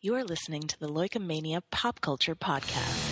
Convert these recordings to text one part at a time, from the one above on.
You are listening to the Loikomania Pop Culture Podcast.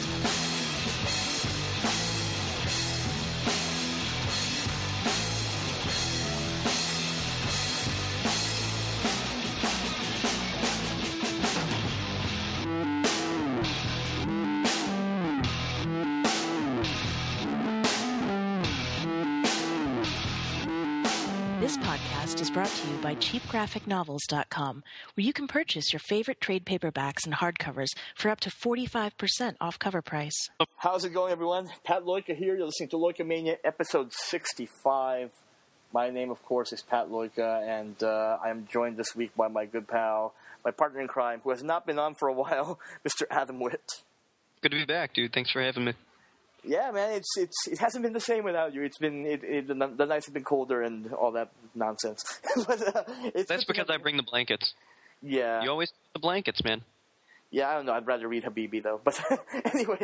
This podcast is brought to you by CheapGraphicNovels.com, where you can purchase your favorite trade paperbacks and hardcovers for up to 45% off cover price. How's it going, everyone? Pat Loika here. You're listening to Loikomania, episode 65. My name, of course, is Pat Loika, and I am joined this week by my good pal, my partner in crime, who has not been on for a while, Mr. Adam Witt. Good to be back, dude. Thanks for having me. Yeah, man, it hasn't been the same without you. It's been the nights have been colder and all that nonsense. But, that's because I bring the blankets. Yeah, you always the blankets, man. Yeah, I don't know. I'd rather read Habibi though. But anyway,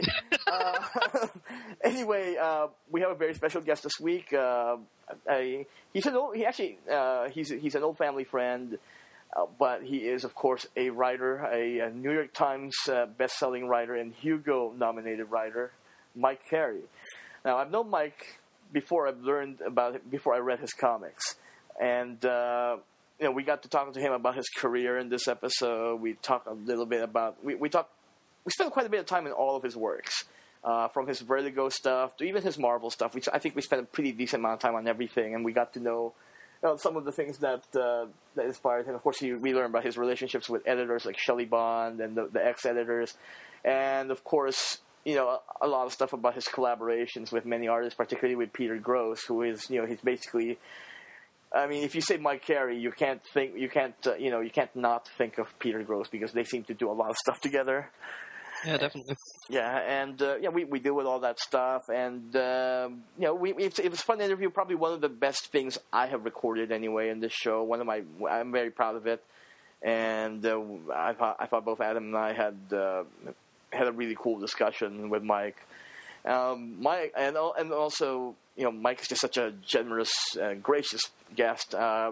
we have a very special guest this week. He's an old family friend. But he is, of course, a writer, a New York Times best-selling writer and Hugo-nominated writer, Mike Carey. Now, I've known Mike before I read his comics. And, we got to talking to him about his career in this episode. We talked a little bit about... We spent quite a bit of time in all of his works, from his Vertigo stuff to even his Marvel stuff. I think we spent a pretty decent amount of time on everything, and we got to know some of the things that inspired him. Of course, we learned about his relationships with editors like Shelley Bond and the ex-editors. And, of course, a lot of stuff about his collaborations with many artists, particularly with Peter Gross, who is, he's basically... I mean, if you say Mike Carey, you can't not think of Peter Gross because they seem to do a lot of stuff together. Yeah, definitely. Yeah, and we deal with all that stuff, and it was a fun interview. Probably one of the best things I have recorded anyway in this show. I'm very proud of it, and I thought both Adam and I had a really cool discussion with Mike. Mike, and also Mike is just such a generous, gracious guest. I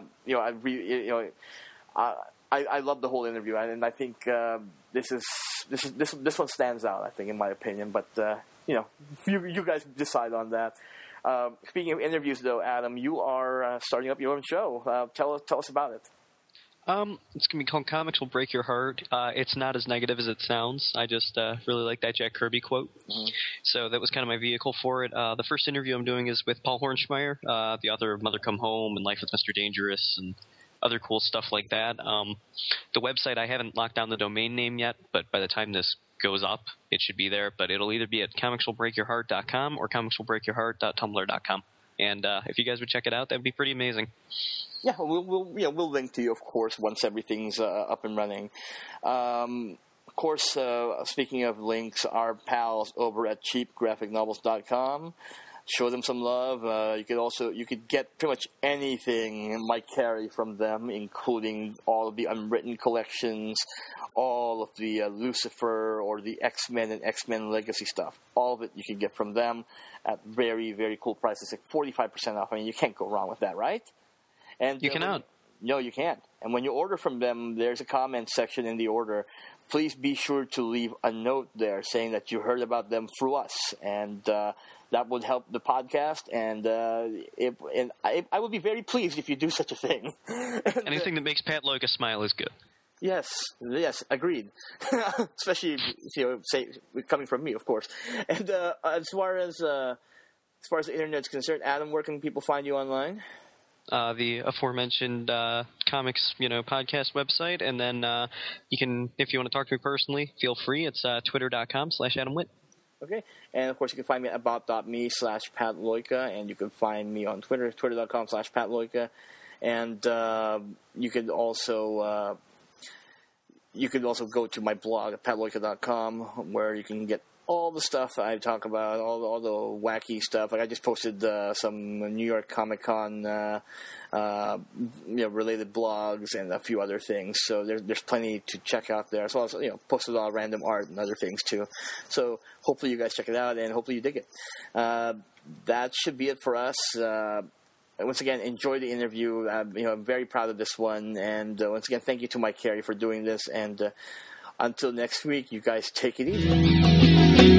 love the whole interview, and I think this one stands out. I think, in my opinion, but you guys decide on that. Speaking of interviews, though, Adam, you are starting up your own show. Tell us about it. It's going to be called Comics Will Break Your Heart. It's not as negative as it sounds. I just really like that Jack Kirby quote. Mm-hmm. So that was kind of my vehicle for it. The first interview I'm doing is with Paul Hornschmeyer, the author of Mother Come Home and Life with Mr. Dangerous and other cool stuff like that. The website, I haven't locked down the domain name yet, but by the time this goes up, it should be there. But it'll either be at comicswillbreakyourheart.com or comicswillbreakyourheart.tumblr.com. And if you guys would check it out, that'd be pretty amazing. Yeah, we'll link to you, of course, once everything's up and running. Of course, speaking of links, our pals over at CheapGraphicNovels.com. Show them some love. You could get pretty much anything Mike Carey from them, including all of the unwritten collections, all of the Lucifer or the X-Men and X-Men Legacy stuff. All of it you can get from them at very, very cool prices, like 45% off. I mean, you can't go wrong with that, right? And you cannot. No, you can't. And when you order from them, there's a comment section in the order. Please be sure to leave a note there saying that you heard about them through us, and that would help the podcast. And I would be very pleased if you do such a thing. Anything that makes Pat Loika smile is good. Yes, agreed. Especially say coming from me, of course. And as far as the internet's concerned, Adam, where can people find you online? The aforementioned comics, podcast website, and then you can, if you want to talk to me personally, feel free. It's twitter.com/Adam Witt. Okay, and of course you can find me at about.me/Pat Loika, and you can find me on Twitter, twitter.com/Pat Loika, and you could also go to my blog at patloika.com, where you can get all the stuff I talk about, all the wacky stuff. Like I just posted some New York Comic Con related blogs and a few other things. So there's plenty to check out there, as well as posted all random art and other things too. So hopefully you guys check it out, and hopefully you dig it. That should be it for us. Once again, enjoy the interview. I'm very proud of this one, and once again, thank you to Mike Carey for doing this. And Until next week, you guys take it easy.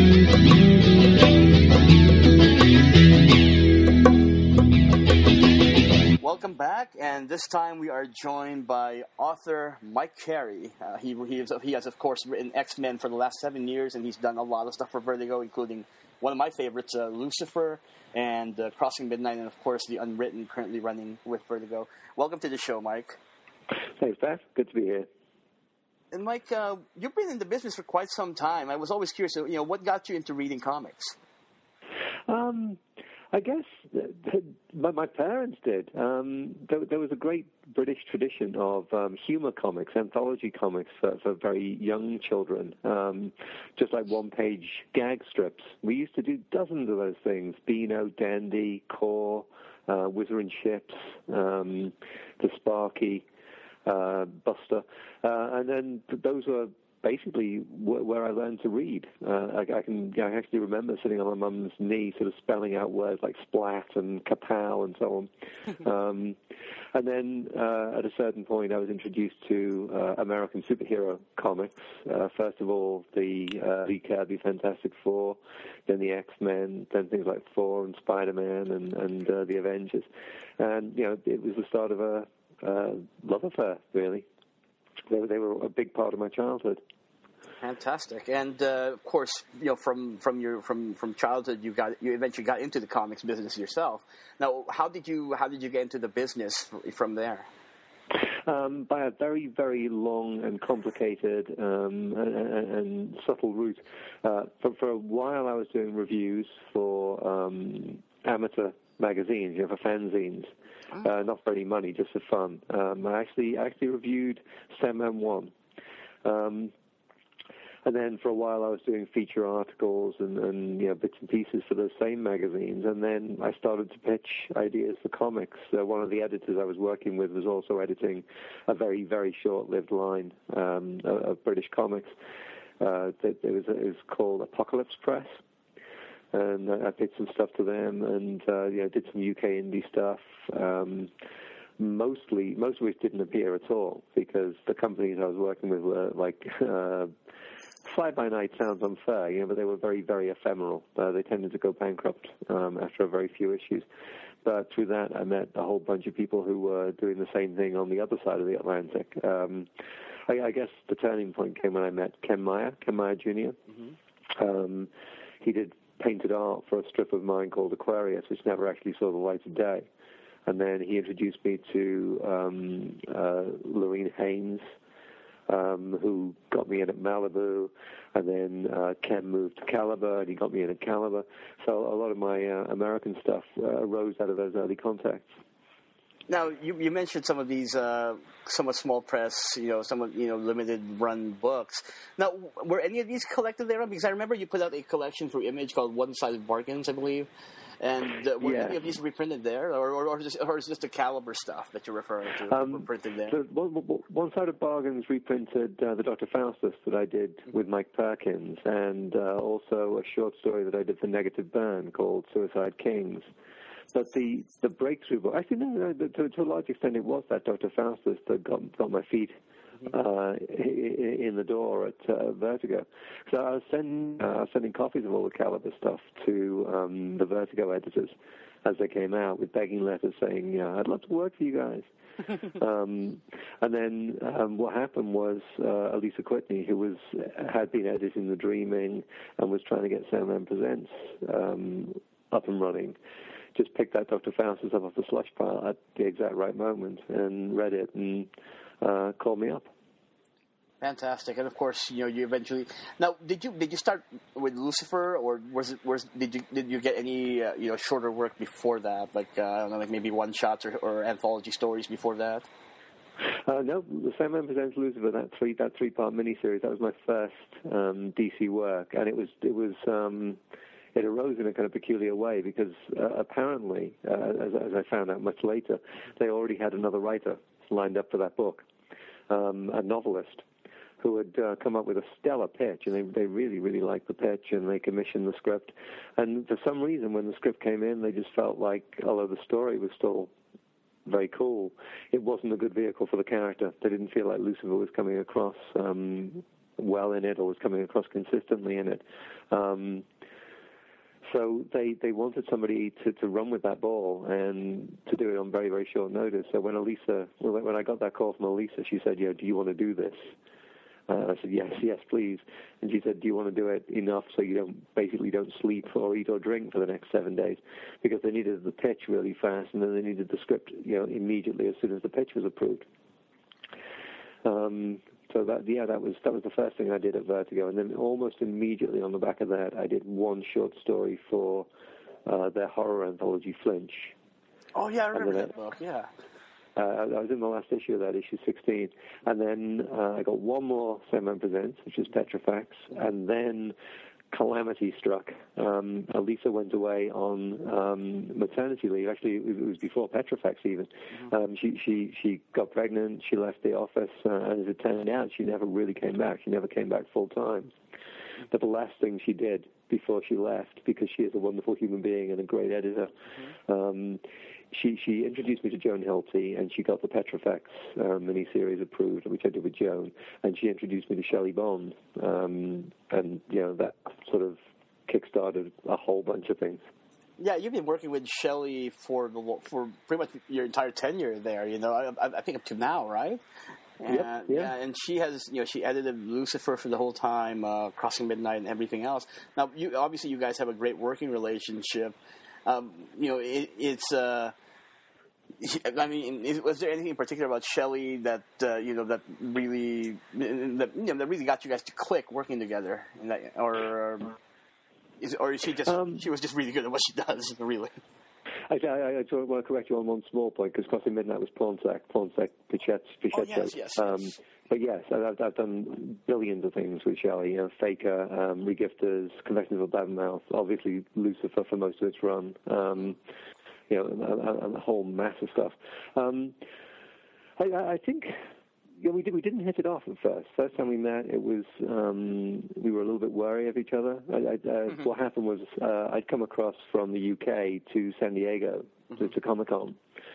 Welcome back, and this time we are joined by author Mike Carey. He has, of course, written X-Men for the last 7 years, and he's done a lot of stuff for Vertigo, including one of my favorites, Lucifer, and Crossing Midnight, and, of course, The Unwritten, currently running with Vertigo. Welcome to the show, Mike. Thanks, Pat. Good to be here. And, Mike, you've been in the business for quite some time. I was always curious, what got you into reading comics? I guess my parents did. There was a great British tradition of humor comics, anthology comics for very young children, just like one-page gag strips. We used to do dozens of those things: Beano, Dandy, Core, Whizzer and Ships, the Sparky, Buster, and then those were basically where I learned to read. I actually remember sitting on my mum's knee, sort of spelling out words like splat and kapow and so on. And then at a certain point, I was introduced to American superhero comics. First of all, the Lee Kirby Fantastic Four, then the X-Men, then things like Thor and Spider-Man and the Avengers. And it was the start of a love affair, really. They were a big part of my childhood. Fantastic, and of course, from childhood, you eventually got into the comics business yourself. Now, how did you get into the business from there? By a very, very long and complicated and subtle route. For a while, I was doing reviews for amateur magazines, for fanzines. Not for any money, just for fun. I actually reviewed Sandman 1. And then for a while I was doing feature articles and bits and pieces for those same magazines. And then I started to pitch ideas for comics. One of the editors I was working with was also editing a very, very short-lived line of British comics. It was called Apocalypse Press. And I pitched some stuff to them, and did some UK indie stuff. Most of which didn't appear at all because the companies I was working with were like fly-by-night sounds unfair, but they were very, very ephemeral. They tended to go bankrupt after a very few issues. But through that, I met a whole bunch of people who were doing the same thing on the other side of the Atlantic. I guess the turning point came when I met Ken Meyer Jr. Mm-hmm. He did painted art for a strip of mine called Aquarius, which never actually saw the light of day. And then he introduced me to Lorene Haynes, who got me in at Malibu, and then Ken moved to Caliber, and he got me in at Caliber. So a lot of my American stuff arose out of those early contacts. Now, you mentioned some of these somewhat small press, somewhat limited run books. Now, were any of these collected there? Because I remember you put out a collection through Image called One-Sided Bargains, I believe. And were any of these reprinted there, or is this the Caliber stuff that you're referring to printed there? One-Sided Bargains reprinted the Dr. Faustus that I did with Mike Perkins, and also a short story that I did for Negative Burn called Suicide Kings. But the breakthrough book, actually, no, to a large extent, it was that Dr. Faustus that got my feet in the door at Vertigo. So I was sending copies of all the Caliber stuff to the Vertigo editors as they came out with begging letters saying, I'd love to work for you guys. And then what happened was Elisa Quitney, who had been editing The Dreaming and was trying to get Sandman Presents up and running, just picked that Dr. Faustus up off the slush pile at the exact right moment and read it and called me up. Fantastic, and of course, you eventually. Now, did you start with Lucifer, or did you get any shorter work before that, like I don't know, like maybe one shots or anthology stories before that? No, the Sandman Presents Lucifer, that three-part miniseries, that was my first DC work, and it arose in a kind of peculiar way because apparently, as I found out much later, they already had another writer lined up for that book, a novelist who had come up with a stellar pitch, and they really, really liked the pitch, and they commissioned the script. And for some reason, when the script came in, they just felt like, although the story was still very cool, it wasn't a good vehicle for the character. They didn't feel like Lucifer was coming across well in it or was coming across consistently in it. So they wanted somebody to run with that ball and to do it on very, very short notice. So when I got that call from Elisa, she said, do you want to do this? I said, yes, please. And she said, do you want to do it enough so you don't sleep or eat or drink for the next 7 days? Because they needed the pitch really fast, and then they needed the script, immediately as soon as the pitch was approved. So that was the first thing I did at Vertigo, and then almost immediately on the back of that, I did one short story for their horror anthology, Flinch. Oh yeah, I remember that book. Yeah. I was in the last issue of that, issue 16, and then I got one more Sandman Presents, which is Petrifax, and then calamity struck. Elisa went away on maternity leave. Actually, it was before Petrifax even. She got pregnant. She left the office, and as it turned out, she never really came back. She never came back full time. But the last thing she did before she left, because she is a wonderful human being and a great editor, she introduced me to Joan Hilty, and she got the Petrifax miniseries approved, which I did with Joan, and she introduced me to Shelley Bond, and that sort of kickstarted a whole bunch of things. Yeah, you've been working with Shelley for pretty much your entire tenure there. I think up to now, right? Yeah, and she has, she edited Lucifer for the whole time, Crossing Midnight, and everything else. Now, obviously, you guys have a great working relationship. Was there anything in particular about Shelley that that really got you guys to click working together, or is she just she was just really good at what she does, really? I want to correct you on one small point, because Crossing Midnight was Pornsak Pichetto. Yes. But yes, I've done billions of things with Shelley. Faker, Regifters, Confessions of a Blabbermouth, obviously Lucifer for most of its run. And a whole mass of stuff. I think we didn't hit it off at first. First time we met, it was we were a little bit wary of each other. What happened was I'd come across from the UK to San Diego to Comic-Con.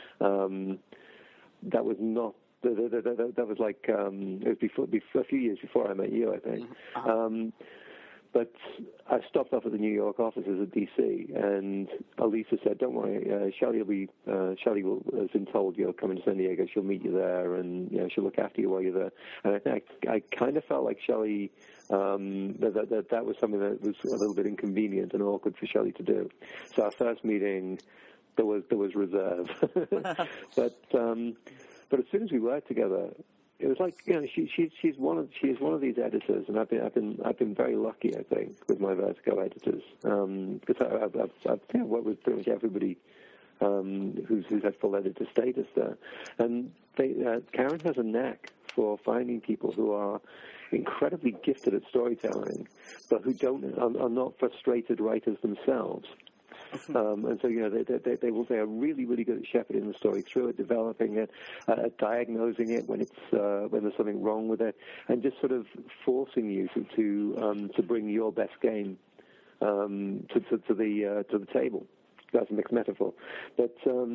That was not. That was like it was before a few years before I met you, I think. But I stopped off at the New York offices at DC, and Elisa said, "Don't worry, Shelley has been told you're coming to San Diego. She'll meet you there, and she'll look after you while you're there." And I think I kind of felt like Shelley that was something that was a little bit inconvenient and awkward for Shelley to do. So our first meeting, there was reserve, but as soon as we worked together, it was like she's one of these editors, and I've been very lucky, I think, with my Vertigo editors, because I've worked with pretty much everybody who's had full editor status there, and Karen has a knack for finding people who are incredibly gifted at storytelling, but who are not frustrated writers themselves. And so, they are really, really good at shepherding the story through it, developing it, diagnosing it when there's something wrong with it, and just sort of forcing you to bring your best game to the table. That's a mixed metaphor, but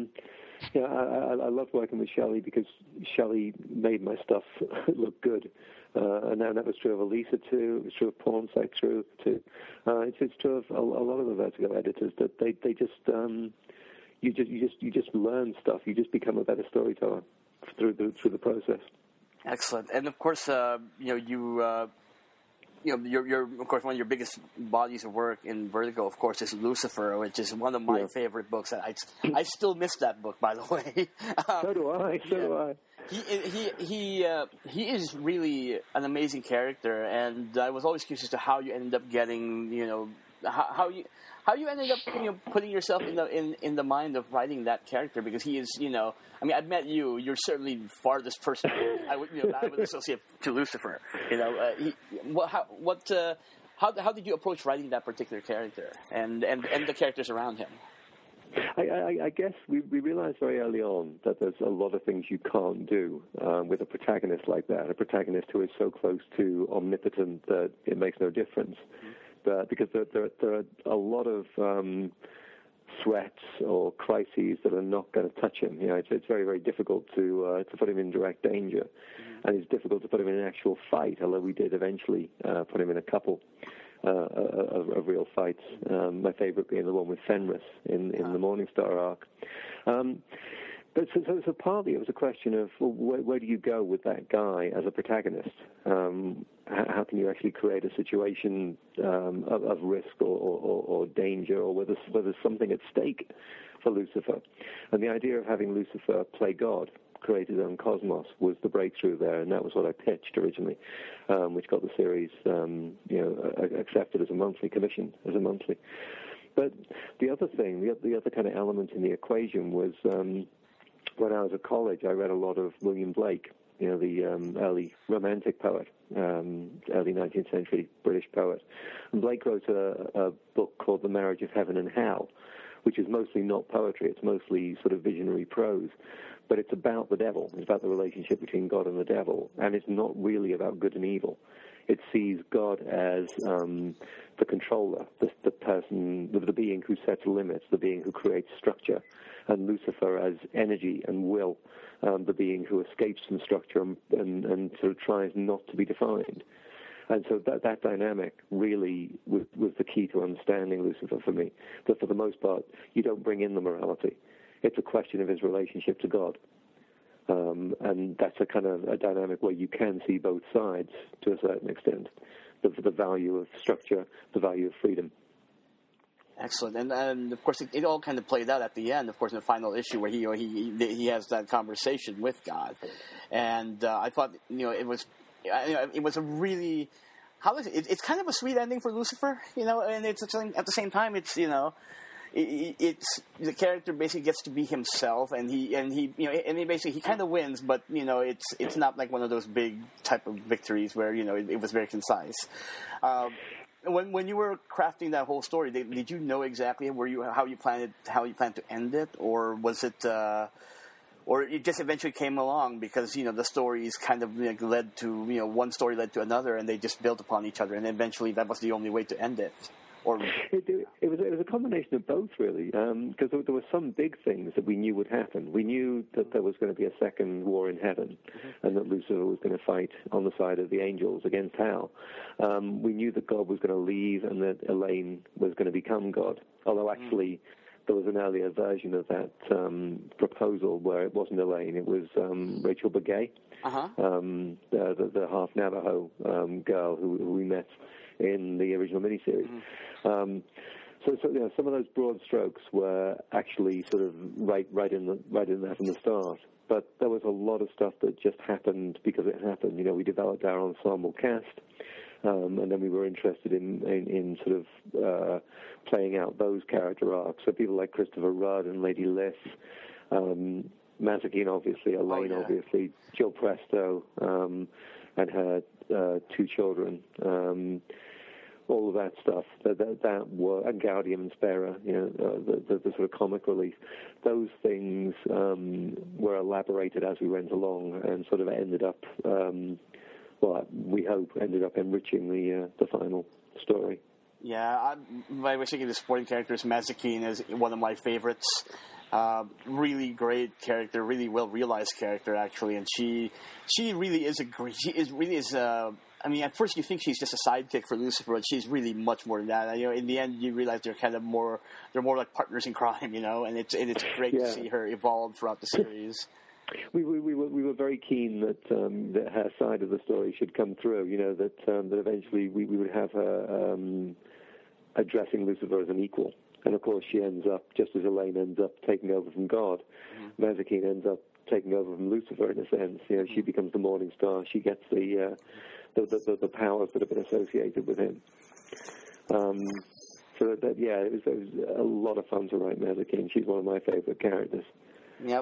I love working with Shelley because Shelley made my stuff look good. And now that was true of Elisa too. It was true of Pornsak too. It's true of a lot of the Vertigo editors that they just you just learn stuff. You just become a better storyteller through the process. Excellent. And of course, you're of course one of your biggest bodies of work in Vertigo, of course, is Lucifer, which is one of my favorite books. I still miss that book, by the way. So do I. He is really an amazing character, and I was always curious as to how you ended up getting, how you ended up putting yourself in the mind of writing that character, because he is, I've met you. You're certainly the farthest person I would associate to Lucifer. How did you approach writing that particular character and the characters around him? I guess we realized very early on that there's a lot of things you can't do with a protagonist like that, a protagonist who is so close to omnipotent that it makes no difference. Because there are a lot of threats or crises that are not going to touch him. It's very, very difficult to put him in direct danger. and it's difficult to put him in an actual fight, although we did eventually put him in a couple of real fights. My favorite being the one with Fenris in the Morningstar arc. But so partly it was a question of, well, where do you go with that guy as a protagonist? How can you actually create a situation of risk or danger, or where there's something at stake for Lucifer? And the idea of having Lucifer play God, create his own cosmos, was the breakthrough there, and that was what I pitched originally, which got the series accepted as a monthly, commissioned as a monthly. But the other thing, the other kind of element in the equation was, when I was at college, I read a lot of William Blake, the early Romantic poet, early 19th century British poet. And Blake wrote a book called The Marriage of Heaven and Hell, which is mostly not poetry. It's mostly sort of visionary prose. But it's about the devil. It's about the relationship between God and the devil. And it's not really about good and evil. It sees God as the controller, the person, the being who sets limits, the being who creates structure, and Lucifer as energy and will, the being who escapes from structure and sort of tries not to be defined. And so that dynamic really was the key to understanding Lucifer for me. That for the most part, you don't bring in the morality. It's a question of his relationship to God. And that's a kind of a dynamic where you can see both sides to a certain extent. The value of structure, the value of freedom. Excellent, and of course it all kind of played out at the end. Of course, in the final issue where he has that conversation with God, and I thought it was a really it's kind of a sweet ending for Lucifer, and it's at the same time it's it's the character basically gets to be himself, and he basically kind of wins, but it's not like one of those big type of victories where it was very concise. When you were crafting that whole story, did you know exactly how you planned to end it, or was it, or it just eventually came along because the stories kind of led to one story led to another, and they just built upon each other, and eventually that was the only way to end it? Or it was a combination of both, really, because there were some big things that we knew would happen. We knew that there was going to be a second war in heaven, and that Lucifer was going to fight on the side of the angels against Hal. We knew that God was going to leave and that Elaine was going to become God, although actually there was an earlier version of that proposal where it wasn't Elaine, it was Rachel Begay, the half Navajo girl who we met in the original miniseries. So some of those broad strokes were actually sort of right in that from the start. But there was a lot of stuff that just happened because it happened. We developed our ensemble cast, and then we were interested in sort of playing out those character arcs. So people like Christopher Rudd and Lady Liss, Mazikeen, obviously, Elaine, obviously, Jill Presto, and her 2 children. All of that stuff, that were, and Gaudium and Spera, the sort of comic relief, those things were elaborated as we went along and sort of ended up, we hope, ended up enriching the final story. Yeah, I was thinking the supporting characters, Mazikeen is one of my favorites. Really great character, really well realized character actually, and she really is at first you think she's just a sidekick for Lucifer, but she's really much more than that. In the end, you realize they're more like partners in crime, and it's great to see her evolve throughout the series. We were very keen that her side of the story should come through. That eventually we would have her addressing Lucifer as an equal. And of course, she ends up, just as Elaine ends up taking over from God, Mazikeen ends up taking over from Lucifer in a sense. She becomes the Morning Star. She gets the powers that have been associated with him. It was a lot of fun to write Mazikeen. She's one of my favorite characters. Yeah,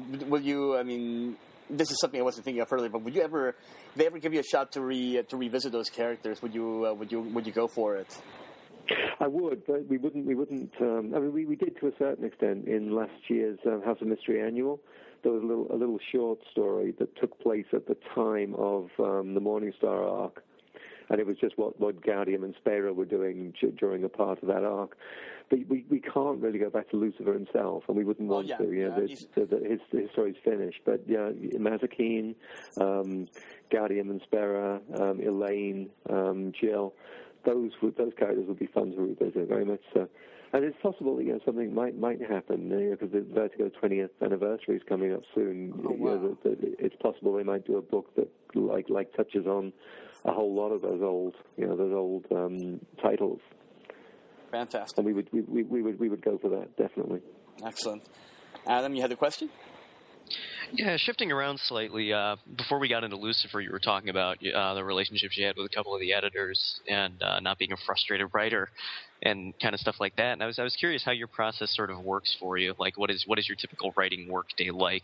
this is something I wasn't thinking of earlier, but would you ever, if they ever give you a shot to revisit those characters, would you go for it? I would, but we wouldn't. We did to a certain extent in last year's House of Mystery Annual. There was a little short story that took place at the time of the Morningstar arc, and it was just what Gaudium and Spera were doing during a part of that arc. But we can't really go back to Lucifer himself, and we wouldn't want to. His story's finished. But Mazikeen, Gaudium and Spera, Elaine, Jill, those characters would be fun to revisit very much so. And it's possible, something might happen, because the Vertigo 20th anniversary is coming up soon. Oh, wow. It's possible they might do a book that like touches on a whole lot of those old titles. Fantastic. And we would go for that, definitely. Excellent. Adam, you had a question? Yeah, shifting around slightly, before we got into Lucifer, you were talking about the relationships you had with a couple of the editors and not being a frustrated writer and kind of stuff like that. And I was curious how your process sort of works for you. Like, what is your typical writing work day like?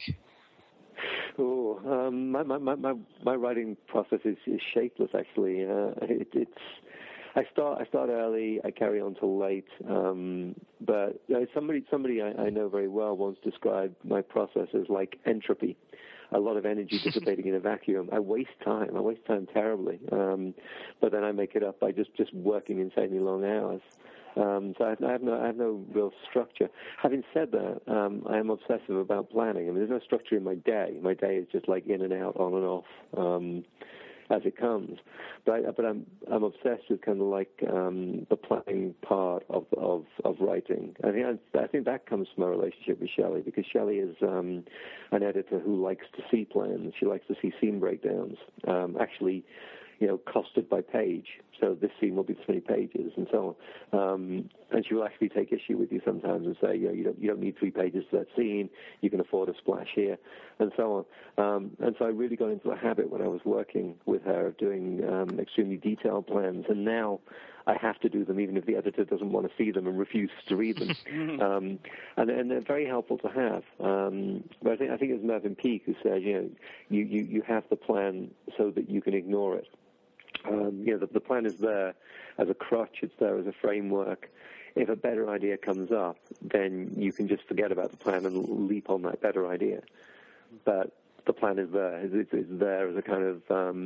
Oh, my writing process is shapeless, actually. I start early. I carry on till late. But somebody I know very well once described my process as like entropy, a lot of energy dissipating in a vacuum. I waste time terribly. But then I make it up by just working insanely long hours. So I have no real structure. Having said that, I am obsessive about planning. I mean, there's no structure in my day. My day is just like in and out, on and off. As it comes, but I'm obsessed with kind of like the planning part of writing. I think that comes from my relationship with Shelley, because Shelley is an editor who likes to see plans. She likes to see scene breakdowns, actually, costed by page. So this scene will be this many pages, and so on. And she will actually take issue with you sometimes and say, you don't need 3 pages for that scene. You can afford a splash here, and so on. And so I really got into the habit when I was working with her of doing extremely detailed plans. And now I have to do them, even if the editor doesn't want to see them and refuses to read them. And they're very helpful to have. But I think it was Mervyn Peake who said, you have the plan so that you can ignore it. The plan is there as a crutch. It's there as a framework. If a better idea comes up, then you can just forget about the plan and leap on that better idea. But the plan is there. It's there as a kind of,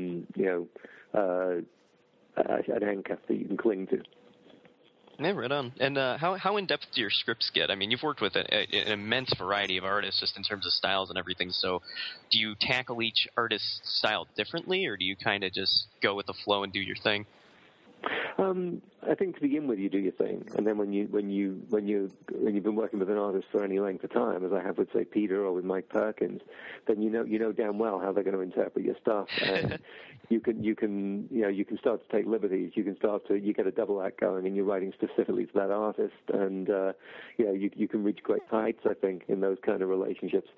an anchor that you can cling to. Yeah, right on. And how in-depth do your scripts get? I mean, you've worked with an immense variety of artists just in terms of styles and everything, so do you tackle each artist's style differently, or do you kind of just go with the flow and do your thing? I think to begin with, you do your thing, and then when you've been working with an artist for any length of time, as I have with, say, Peter or with Mike Perkins, then you know damn well how they're going to interpret your stuff, and you can start to take liberties. You get a double act going, and you're writing specifically to that artist, and you can reach great heights, I think, in those kind of relationships.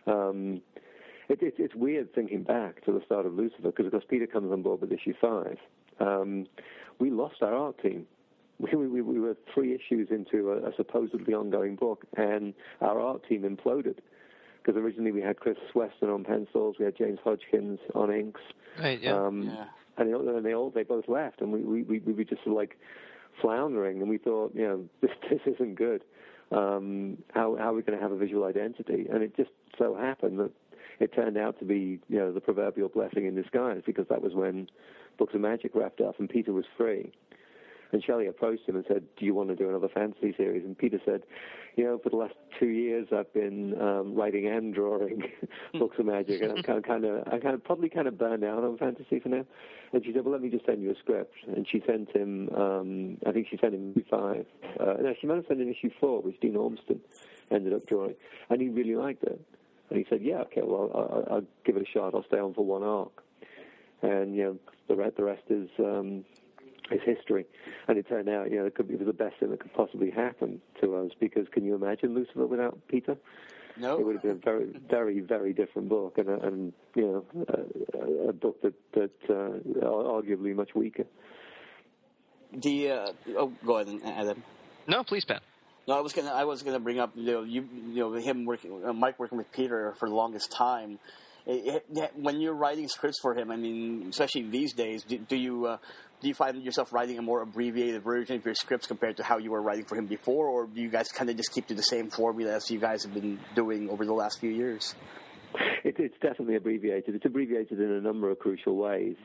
It's weird thinking back to the start of Lucifer, because of course Peter comes on board with issue 5. We lost our art team. We were 3 issues into a supposedly ongoing book, and our art team imploded. Because originally we had Chris Weston on pencils, we had James Hodgkins on inks, right? Yeah. And they both left, and we were just like floundering, and we thought, this isn't good. How are we going to have a visual identity? And it just so happened that it turned out to be, the proverbial blessing in disguise, because that was when Books of Magic wrapped up and Peter was free. And Shelley approached him and said, do you want to do another fantasy series? And Peter said, for the last 2 years I've been writing and drawing Books of Magic, and I'm kind of probably burned out on fantasy for now. And she said, well, let me just send you a script. And she sent him, I think she sent him issue 5. No, she might have sent him issue 4, which Dean Ormston ended up drawing. And he really liked it. And he said, yeah, okay, well, I'll give it a shot. I'll stay on for 1 arc. And, the rest is history. And it turned out, it was the best thing that could possibly happen to us, because can you imagine Lucifer without Peter? No. It would have been a very, very, very different book, and a book that arguably much weaker. Go ahead, Adam. No, please, Pat. No, I was gonna bring up him working, Mike working with Peter for the longest time. When you're writing scripts for him, I mean, especially these days, do you find yourself writing a more abbreviated version of your scripts compared to how you were writing for him before, or do you guys kind of just keep to the same formula as you guys have been doing over the last few years? It's definitely abbreviated. It's abbreviated in a number of crucial ways.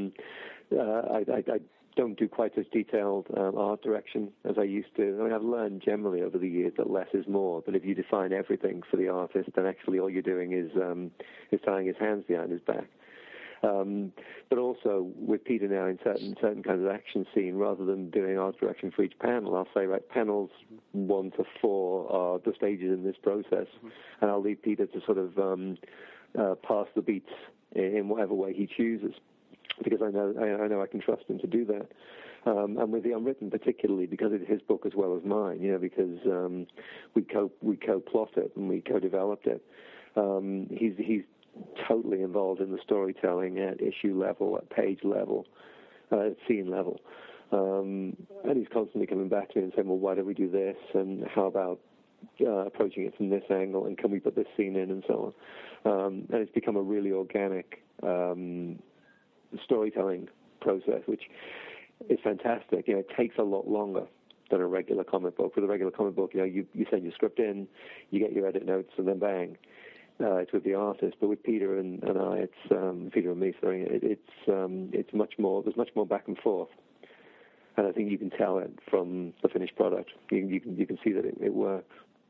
I don't do quite as detailed art direction as I used to. I mean, I've learned generally over the years that less is more. But if you define everything for the artist, then actually all you're doing is tying his hands behind his back. But also with Peter now in certain kinds of action scene, rather than doing art direction for each panel, I'll say, right, panels 1 to 4 are the stages in this process, and I'll leave Peter to sort of pass the beats in whatever way he chooses, because I know I can trust him to do that. And with the Unwritten particularly, because it's his book as well as mine, because we co-plot it and we co-developed it. He's totally involved in the storytelling at issue level, at page level, at scene level. And he's constantly coming back to me and saying, well, why don't we do this? And how about approaching it from this angle? And can we put this scene in? And so on. And it's become a really organic storytelling process, which is fantastic. It takes a lot longer than a regular comic book. With a regular comic book, you send your script in, you get your edit notes, and then bang. It's with the artist, but with Peter and I, it's Peter and me. Sorry, it's much more. There's much more back and forth, and I think you can tell it from the finished product. You can see that it works.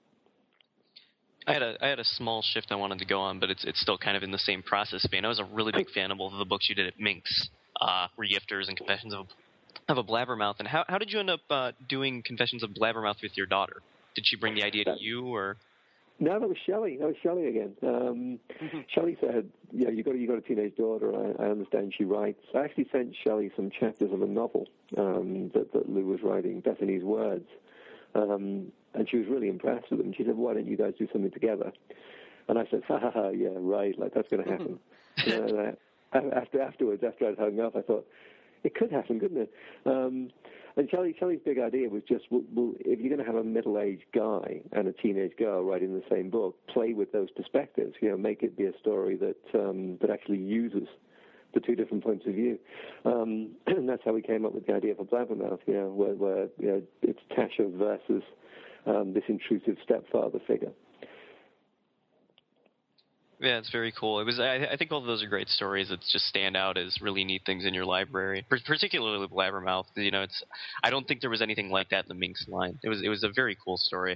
I had a small shift I wanted to go on, but it's still kind of in the same process vein. I was a really big fan of both of the books you did at Minx, Regifters and Confessions of a Blabbermouth. And how did you end up doing Confessions of Blabbermouth with your daughter? Did she bring the idea to you, or? No, that was Shelley. That was Shelley again. Shelley said, you got a teenage daughter. I understand she writes. I actually sent Shelley some chapters of a novel that Lou was writing, Bethany's Words. And she was really impressed with them. She said, why don't you guys do something together? And I said, yeah, right, like that's going to happen. Afterwards, after I'd hung up, I thought, it could happen, couldn't it? And Shelley's big idea was just, well, if you're going to have a middle-aged guy and a teenage girl writing the same book, play with those perspectives. Make it be a story that actually uses the two different points of view. And that's how we came up with the idea for Blabbermouth. Where it's Tasha versus this intrusive stepfather figure. Yeah, it's very cool. It was. I think all of those are great stories that just stand out as really neat things in your library, particularly Blabbermouth. I don't think there was anything like that in the Minx line. It was a very cool story.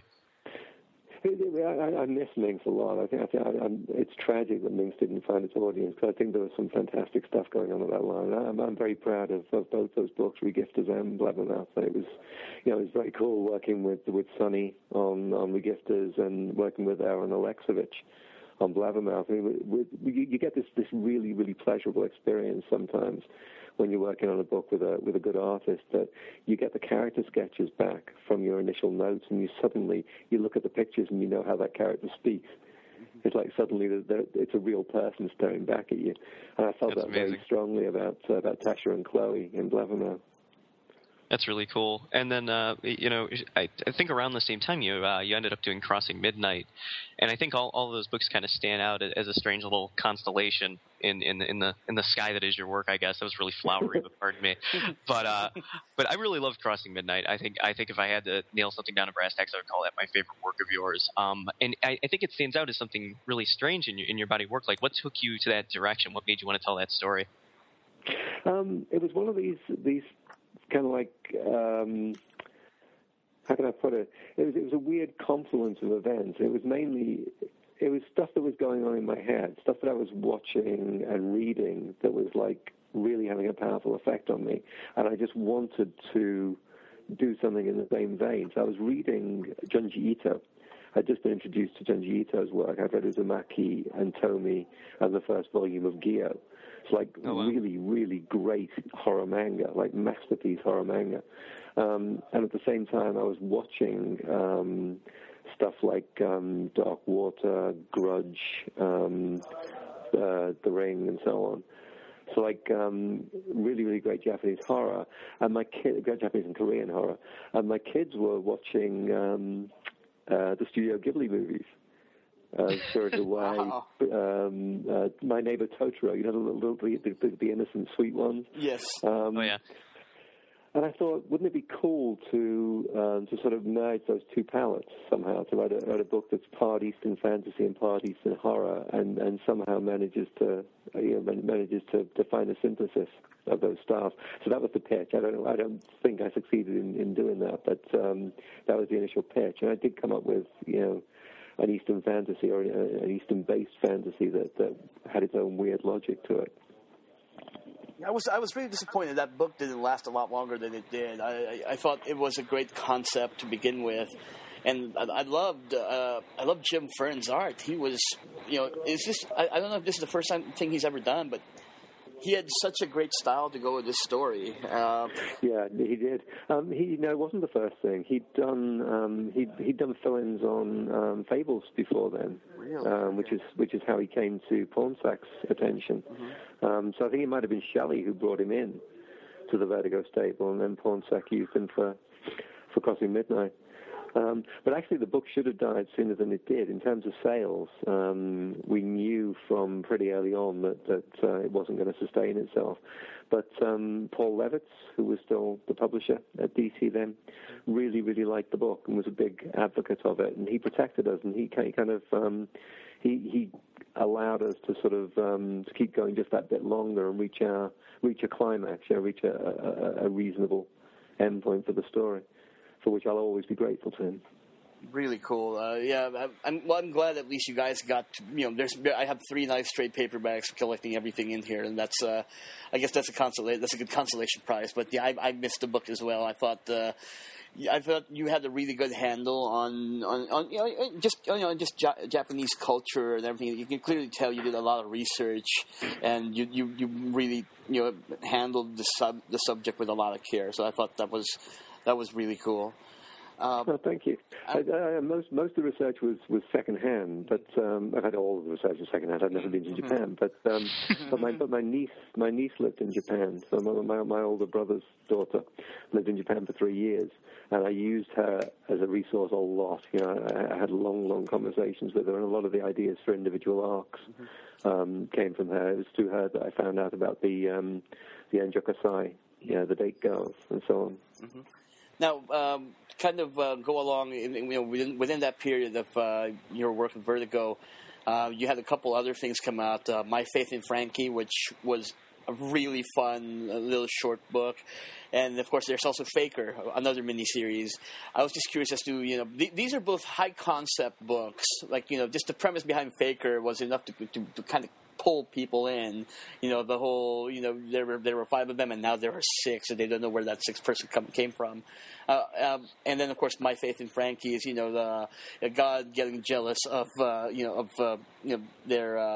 I miss Minx a lot. I think it's tragic that Minx didn't find its audience, because I think there was some fantastic stuff going on with that line. I'm very proud of both those books, Regifters and Blabbermouth. It was very cool working with Sonny on Regifters and working with Aaron Alexovich on Blabbermouth. I mean, you get this really, really pleasurable experience sometimes when you're working on a book with a good artist, that you get the character sketches back from your initial notes, and you look at the pictures and you know how that character speaks. It's like suddenly it's a real person staring back at you. And I felt that very strongly about Tasha and Chloe in Blabbermouth. That's really cool. And then, I think around the same time you ended up doing Crossing Midnight, and I think all of those books kind of stand out as a strange little constellation in the sky that is your work. I guess that was really flowery, but pardon me. But I really loved Crossing Midnight. I think if I had to nail something down to brass tacks, I would call that my favorite work of yours. And I think it stands out as something really strange in your body of work. Like, what took you to that direction? What made you want to tell that story? It was one of these kind of like, how can I put it? It was a weird confluence of events. It was stuff that was going on in my head, stuff that I was watching and reading that was like really having a powerful effect on me, and I just wanted to do something in the same vein. So I was reading Junji Ito. I'd just been introduced to Junji Ito's work. I'd read Uzumaki and Tomi and the first volume of Gyo. It's like really, really great horror manga, like masterpiece horror manga. And at the same time, I was watching stuff like Dark Water, Grudge, The Ring, and so on. So like really, really great Japanese horror, and great Japanese and Korean horror. And my kids were watching the Studio Ghibli movies. Spirited Away, My Neighbor Totoro, the innocent, sweet ones. Yes. Oh, yeah. And I thought, wouldn't it be cool to sort of merge those two palettes somehow, to write a book that's part Eastern fantasy and part Eastern horror, and somehow manages to find a synthesis of those styles. So that was the pitch. I don't think I succeeded in doing that, but that was the initial pitch. And I did come up with, an Eastern fantasy or an Eastern-based fantasy that had its own weird logic to it. I was really disappointed that book didn't last a lot longer than it did. I thought it was a great concept to begin with, and I loved Jim Fern's art. He was, it's just I don't know if this is the first thing he's ever done, but he had such a great style to go with this story. Yeah, he did. It wasn't the first thing. He'd done fill-ins on Fables before then, really? Which is how he came to Pornsack's attention. Mm-hmm. So I think it might have been Shelley who brought him in to the Vertigo stable, and then Pornsack used him for Crossing Midnight. But actually, the book should have died sooner than it did. In terms of sales, we knew from pretty early on that it wasn't going to sustain itself. But Paul Levitz, who was still the publisher at DC then, really, really liked the book and was a big advocate of it. And he protected us, and he kind of he allowed us to sort of to keep going just that bit longer and reach a climax, reach a reasonable endpoint for the story, for which I'll always be grateful to him. Really cool. I'm glad at least you guys got to, I have 3 nice trade paperbacks collecting everything in here, and that's I guess that's a good consolation prize. But yeah, I missed the book as well. I thought you had a really good handle on just Japanese culture and everything. You can clearly tell you did a lot of research, and you really handled the subject with a lot of care. So I thought that was really cool. Thank you. Most of the research was secondhand, but I've had all of the research was secondhand. I've never been to Japan, but my niece lived in Japan. So my older brother's daughter lived in Japan for 3 years, and I used her as a resource a lot. I had long conversations with her, and a lot of the ideas for individual arcs came from her. It was through her that I found out about the Enjokasai, the date girls, and so on. Mm-hmm. Now, kind of go along within that period of your work with Vertigo, you had a couple other things come out. My Faith in Frankie, which was a really fun little short book, and of course there's also Faker, another miniseries. I was just curious as to these are both high concept books. Like just the premise behind Faker was enough to kind of pull people in. The whole, there were 5 of them, and now there are 6, and they don't know where that 6th person came from. And then, of course, My Faith in Frankie is, the God getting jealous of, their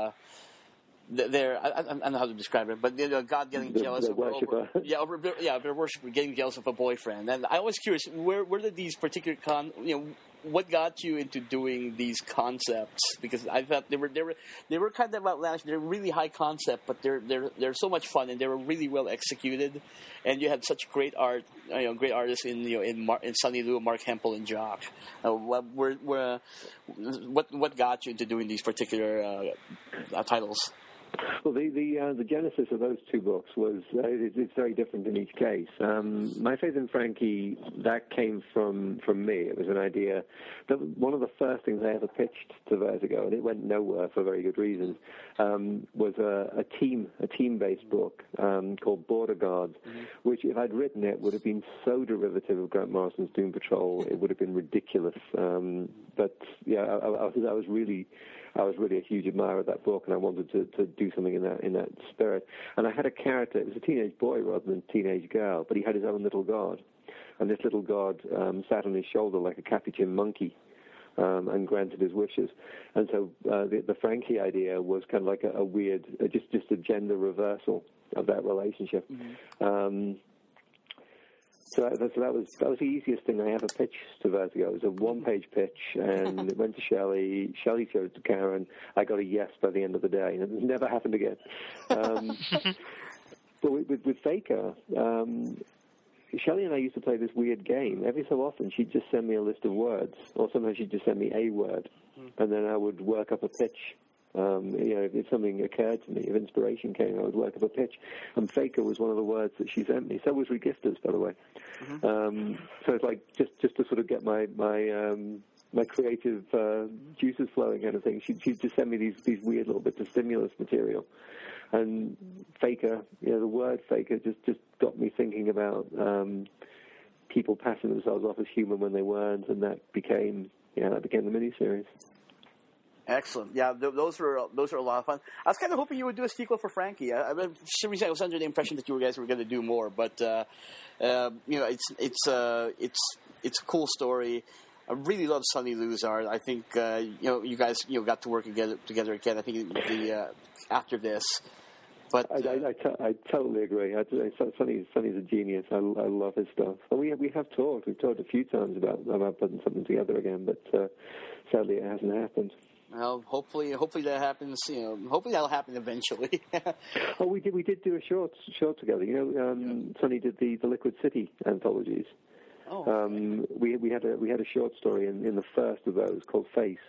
I don't know how to describe it, but God getting jealous of their worshiper getting jealous of a boyfriend. And I was curious, where did these particular what got you into doing these concepts? Because I thought they were kind of outlandish. They're really high concept, but they're so much fun, and they were really well executed. And you had such great art, great artists in Sonny Liu, Mark Hempel, and Jock. What got you into doing these particular titles? Well, the genesis of those 2 books was it's very different in each case. My Faith in Frankie, that came from me. It was an idea that one of the first things I ever pitched to Vertigo, and it went nowhere for very good reasons, was a team-based book called Border Guards, which if I'd written it would have been so derivative of Grant Morrison's Doom Patrol, it would have been ridiculous. But yeah, I was really a huge admirer of that book, and I wanted to do something in that spirit. And I had a character. It was a teenage boy rather than a teenage girl, but he had his own little god. And this little god sat on his shoulder like a capuchin monkey and granted his wishes. And so the Frankie idea was kind of like a weird, just a gender reversal of that relationship. Mm-hmm. So that was the easiest thing I ever pitched to Vertigo. It was a 1-page pitch, and it went to Shelley. Shelley showed it to Karen. I got a yes by the end of the day, and it never happened again. But with Faker, Shelley and I used to play this weird game. Every so often, she'd just send me a list of words, or sometimes she'd just send me a word, and then I would work up a pitch If something occurred to me, if inspiration came, I would work up a pitch. And faker was one of the words that she sent me. So was registers, by the way. Mm-hmm. So it's like just to sort of get my creative juices flowing, kind of thing. She'd just send me these weird little bits of stimulus material. And faker, the word faker just got me thinking about people passing themselves off as human when they weren't, and that became the miniseries. Excellent. Yeah, those are a lot of fun. I was kind of hoping you would do a sequel for Frankie. I was under the impression that you guys were going to do more, but it's a cool story. I really love Sonny Liu's art. I think you guys got to work together again. I think after this. But I totally agree. Sonny's a genius. I love his stuff. And we have talked. We've talked a few times about putting something together again, but sadly it hasn't happened. Well, hopefully that happens. Hopefully that'll happen eventually. Oh, we did do a short together. Sonny did the Liquid City anthologies. Oh. We had a short story in the first of those called Face.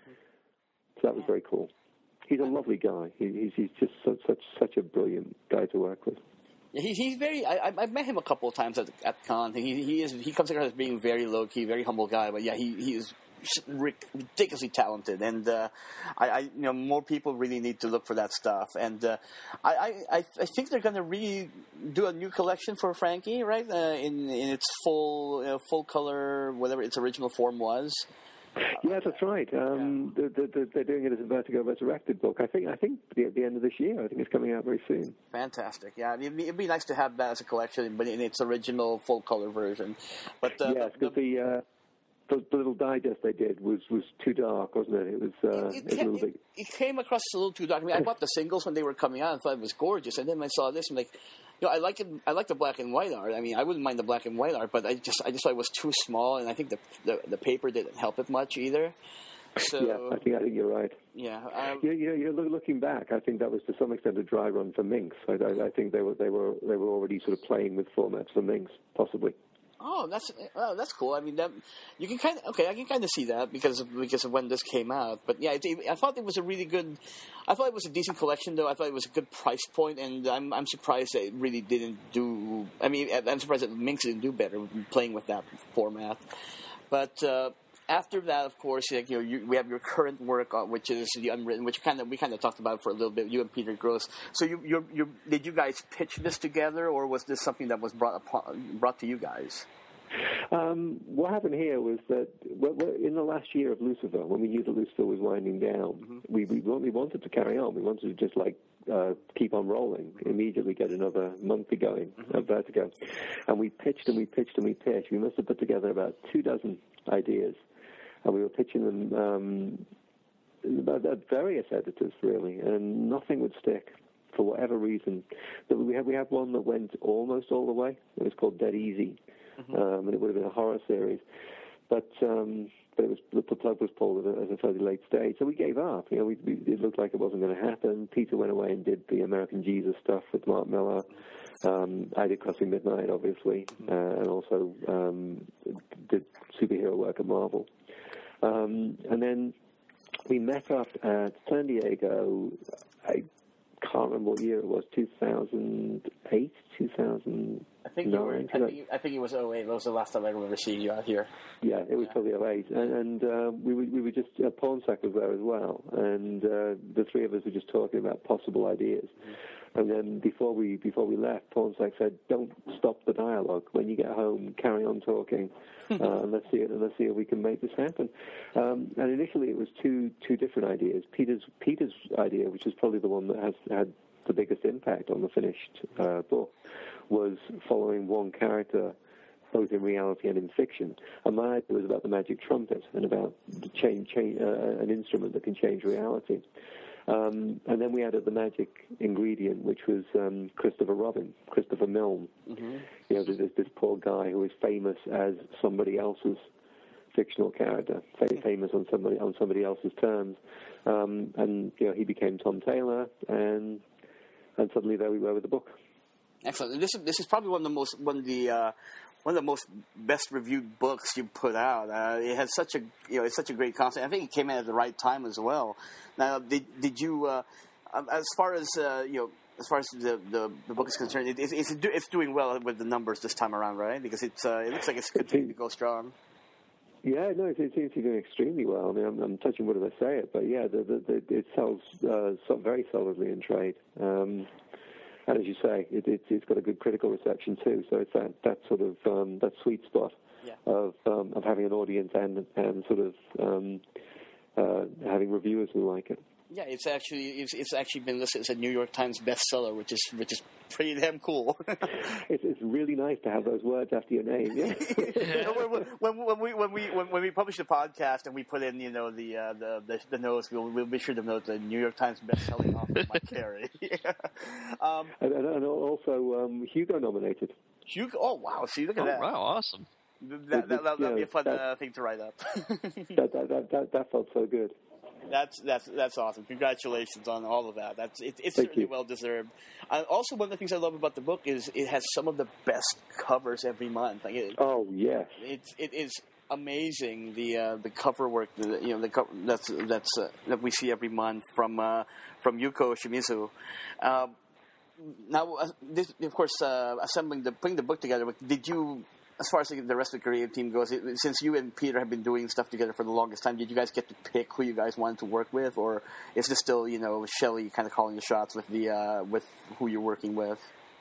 So that was very cool. He's a lovely guy. He's just such a brilliant guy to work with. Yeah, he's very. I've met him a couple of times at con. He comes across as being very low key, very humble guy. But yeah, he is ridiculously talented, and more people really need to look for that stuff. And I think they're going to redo a new collection for Frankie, right? In its full color, whatever its original form was. Yeah, that's right. They're doing it as a Vertigo Resurrected book. I think at the end of this year. I think it's coming out very soon. Fantastic. Yeah, it'd be nice to have that as a collection, but in its original full color version. But yes, because the little digest they did was too dark, wasn't it? It was a little bit. It came across a little too dark. I mean, I bought the singles when they were coming out and thought it was gorgeous, and then I saw this and like, I like it. I like the black and white art. I mean, I wouldn't mind the black and white art, but I just thought it was too small, and I think the paper didn't help it much either. So, yeah, I think you're right. Yeah. Looking back, I think that was to some extent a dry run for Minx. I think they were already sort of playing with formats for Minx, possibly. Oh, that's cool. I mean, you can I can kind of see that because of when this came out. But yeah, I thought it was a really good. I thought it was a decent collection, though. I thought it was a good price point, and I'm surprised that it really didn't do. I mean, I'm surprised that Minx didn't do better playing with that format. But after that, of course, we have your current work, which is the Unwritten, which we kind of talked about for a little bit. You and Peter Gross. So did you guys pitch this together, or was this something that was brought to you guys? What happened here was that in the last year of Lucifer, when we knew that Lucifer was winding down, we wanted to carry on. We wanted to just keep on rolling, immediately get another monthly going of Vertigo. And we pitched and we pitched and we pitched. We must have put together about 24 ideas. And we were pitching them at various editors, really, and nothing would stick for whatever reason. We have one that went almost all the way. It was called Dead Easy, and it would have been a horror series. But the plug was pulled at a fairly late stage, so we gave up. It looked like it wasn't going to happen. Peter went away and did the American Jesus stuff with Mark Millar. I did Crossing Midnight, obviously, and also did superhero work at Marvel. And then we met up at San Diego. I can't remember what year it was. 2008, 2009. I think it was 08. That was the last time I remember seeing you out here. Yeah, it was probably 08. And we were just Pornsack was there as well, and the three of us were just talking about possible ideas. And then before we left, Pornsack said, "Don't stop the dialogue. When you get home, carry on talking, and let's see if we can make this happen." And initially, it was two different ideas. Peter's idea, which is probably the one that has had the biggest impact on the finished book, was following one character both in reality and in fiction. And my idea was about the magic trumpet and about an instrument that can change reality. And then we added the magic ingredient, which was Christopher Milne. There's this poor guy who is famous as somebody else's fictional character, famous on somebody else's terms. And he became Tom Taylor, and suddenly there we were with the book. Excellent. This is probably one of one of the most best reviewed books you put out. It has such a it's such a great concept. I think it came in at the right time as well. Now, did you as far as as far as the book is concerned, it's doing well with the numbers this time around, right? Because it looks like it's continuing to go strong. Yeah, no, it seems to be doing extremely well. I mean, I'm touching wood as I say it, but yeah, it sells very solidly in trade. And as you say, it's got a good critical reception too. So it's that sort of that sweet spot of having an audience and sort of having reviewers who like it. Yeah, it's actually been listed as a New York Times bestseller, which is pretty damn cool. It's really nice to have those words after your name. Yeah. when we publish the podcast and we put in the notes, we'll be sure to note the New York Times bestselling author Mike Carey. and also Hugo nominated. Hugo, oh wow! See, look at that. Wow, awesome. That'd be a fun thing to write up. that felt so good. That's awesome. Congratulations on all of that. It's certainly well deserved. Also, one of the things I love about the book is it has some of the best covers every month. Oh yes, it is amazing the cover work that we see every month from Yuko Shimizu. Now, this, of course, putting the book together. Did you? As far as the rest of the creative team goes, since you and Peter have been doing stuff together for the longest time, did you guys get to pick who you guys wanted to work with, or is this still Shelley kind of calling the shots with with who you're working with?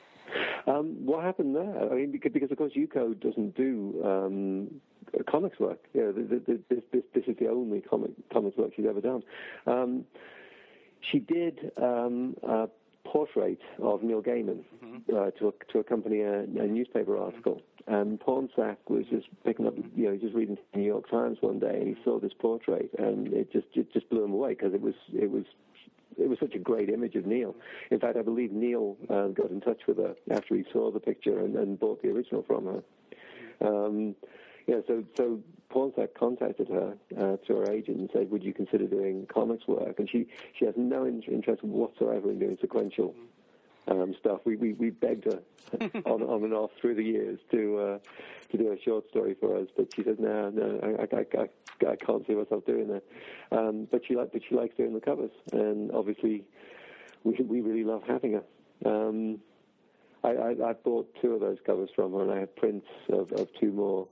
What happened there? I mean, because of course Yuko doesn't do comics work. This is the only comics work she's ever done. She did a portrait of Neil Gaiman to accompany a newspaper article. And Pornsak was just picking up, just reading the New York Times one day, and he saw this portrait, and it just blew him away because it was such a great image of Neil. In fact, I believe Neil got in touch with her after he saw the picture and bought the original from her. So Pornsak contacted her to her agent and said, "Would you consider doing comics work?" And she has no interest whatsoever in doing sequential stuff. We begged her on and off through the years to do a short story for us, but she said, "No, I can't see myself doing that." But she likes doing the covers, and obviously we really love having her. I bought 2 of those covers from her, and I have prints of 2 more.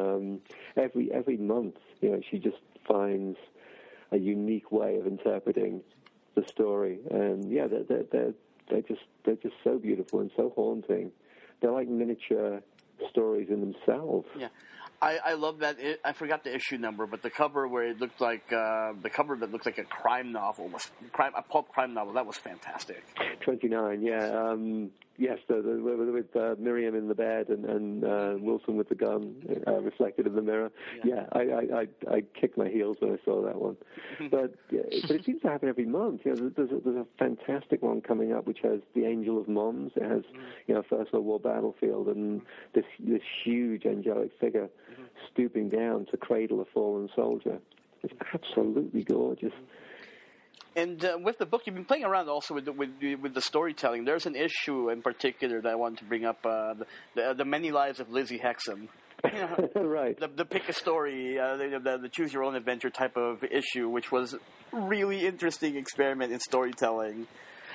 Every month, she just finds a unique way of interpreting the story, and they're just so beautiful and so haunting. They're like miniature stories in themselves. Yeah. I love that. I forgot the issue number, but the cover where it looked like the cover that looked like a crime novel a pulp crime novel. That was fantastic. 29, yeah. Yes, with Miriam in the bed and Wilson with the gun reflected in the mirror. Yeah, I kicked my heels when I saw that one. But it seems to happen every month. There's a fantastic one coming up which has the Angel of Mons. It has First World War battlefield and this huge angelic figure stooping down to cradle a fallen soldier. It's absolutely gorgeous. And with the book, you've been playing around also with the storytelling. There's an issue in particular that I wanted to bring up: the Many Lives of Lizzie Hexam. Right. The pick a story, the choose your own adventure type of issue, which was a really interesting experiment in storytelling.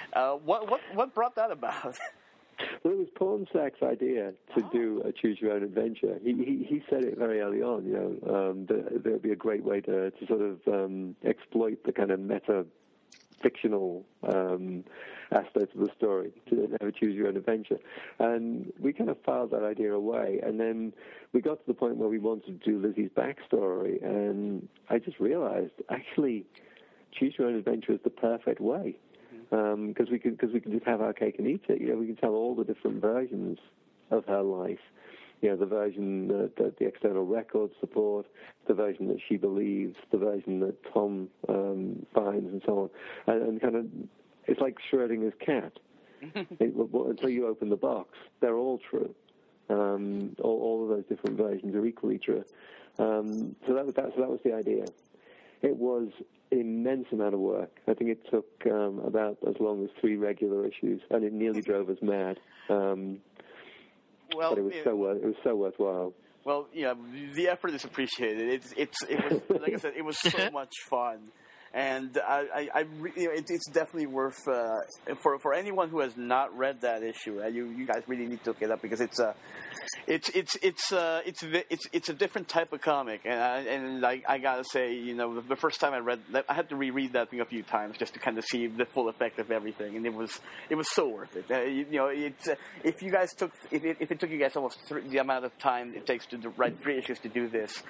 What brought that about? Well, it was Pornsak's idea to do a choose your own adventure. He said it very early on. That there would be a great way to sort of exploit the kind of meta fictional aspects of the story, to never choose your own adventure. And we kind of filed that idea away, and then we got to the point where we wanted to do Lizzie's backstory, and I just realized, actually, choose your own adventure is the perfect way, because we can just have our cake and eat it. We can tell all the different versions of her life. The version that the external records support, the version that she believes, the version that Tom finds, and so on. And kind of, it's like Schrodinger's cat. Until you open the box, they're all true. All of those different versions are equally true. So that was the idea. It was an immense amount of work. I think it took about as long as 3 regular issues, and it nearly drove us mad. Well, but it was so worthwhile. Well, yeah, the effort is appreciated. It was like I said, it was so much fun, and it's definitely worth for anyone who has not read that issue. You guys really need to look it up because it's a different type of comic, and I gotta say, the first time I read that, I had to reread that thing a few times just to kind of see the full effect of everything, and it was so worth it. If you guys if it took you guys almost the amount of time it takes to write 3 issues to do this,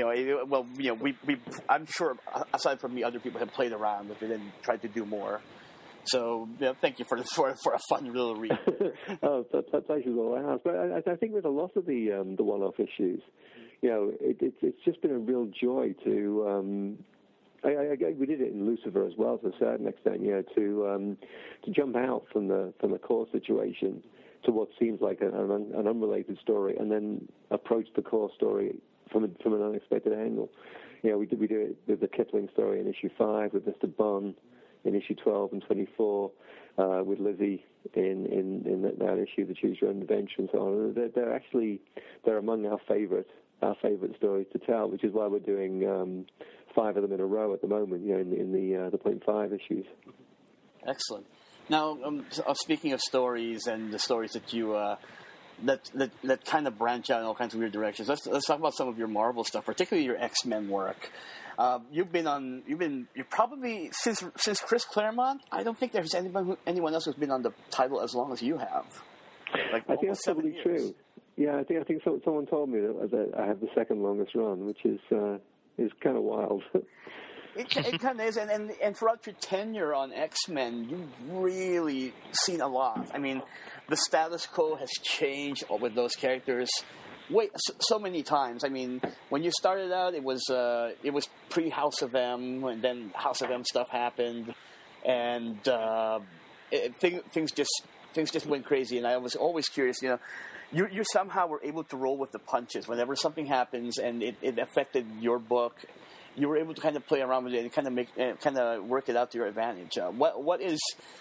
I'm sure aside from me, other people have played around with it and tried to do more. So thank you for a fun little read. Oh, that's actually all I ask. But I think with a lot of the one-off issues, it's just been a real joy to. We did it in Lucifer as well to a certain extent, to jump out from the core situation to what seems like an unrelated story, and then approach the core story from an unexpected angle. We do it with the Kipling story in issue 5, with Mr. Bunn in issue 12 and 24, with Lizzie in that issue, The Choose Your Own Adventure, and so on. They're among our favorite stories to tell, which is why we're doing 5 of them in a row at the moment, in the 0.5 issues. Excellent. Now, speaking of stories and the stories that you that kind of branch out in all kinds of weird directions, let's talk about some of your Marvel stuff, particularly your X-Men work. You're probably since Chris Claremont. I don't think there's anyone else who's been on the title as long as you have. I think that's probably true. Yeah, I think someone told me that I have the second longest run, which is kind of wild. It kind of is, and throughout your tenure on X-Men, you've really seen a lot. I mean, the status quo has changed with those characters so many times. I mean, when you started out, it was pre-House of M, and then House of M stuff happened, and things just went crazy. And I was always curious, you somehow were able to roll with the punches whenever something happens, and it affected your book. You were able to kind of play around with it and kind of work it out to your advantage. What is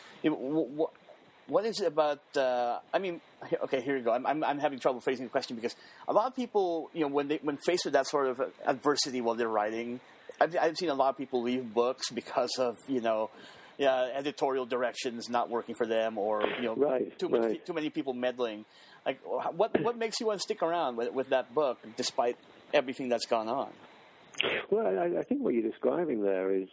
it about? Okay, here you go. I'm having trouble phrasing the question because a lot of people, when faced with that sort of adversity while they're writing, I've seen a lot of people leave books because of editorial directions not working for them, or too many people meddling. Like, what makes you want to stick around with that book despite everything that's gone on? Well, I think what you're describing there is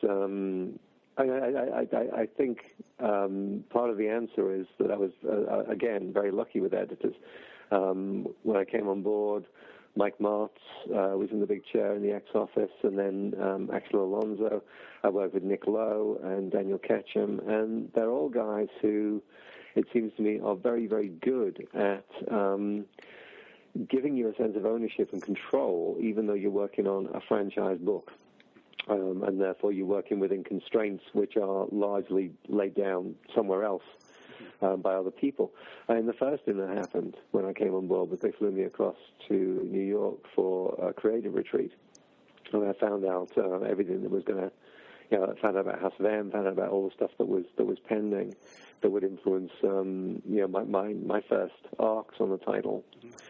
I think part of the answer is that I was, again, very lucky with editors. When I came on board, Mike Martz was in the big chair in the X office, and then Axel Alonso. I worked with Nick Lowe and Daniel Ketchum, and they're all guys who, it seems to me, are very, very good at giving you a sense of ownership and control, even though you're working on a franchise book. And therefore you're working within constraints which are largely laid down somewhere else by other people. And the first thing that happened when I came on board was they flew me across to New York for a creative retreat. And I found out everything that was going to, found out about House of M, found out about all the stuff that was pending that would influence, my first arcs on the title.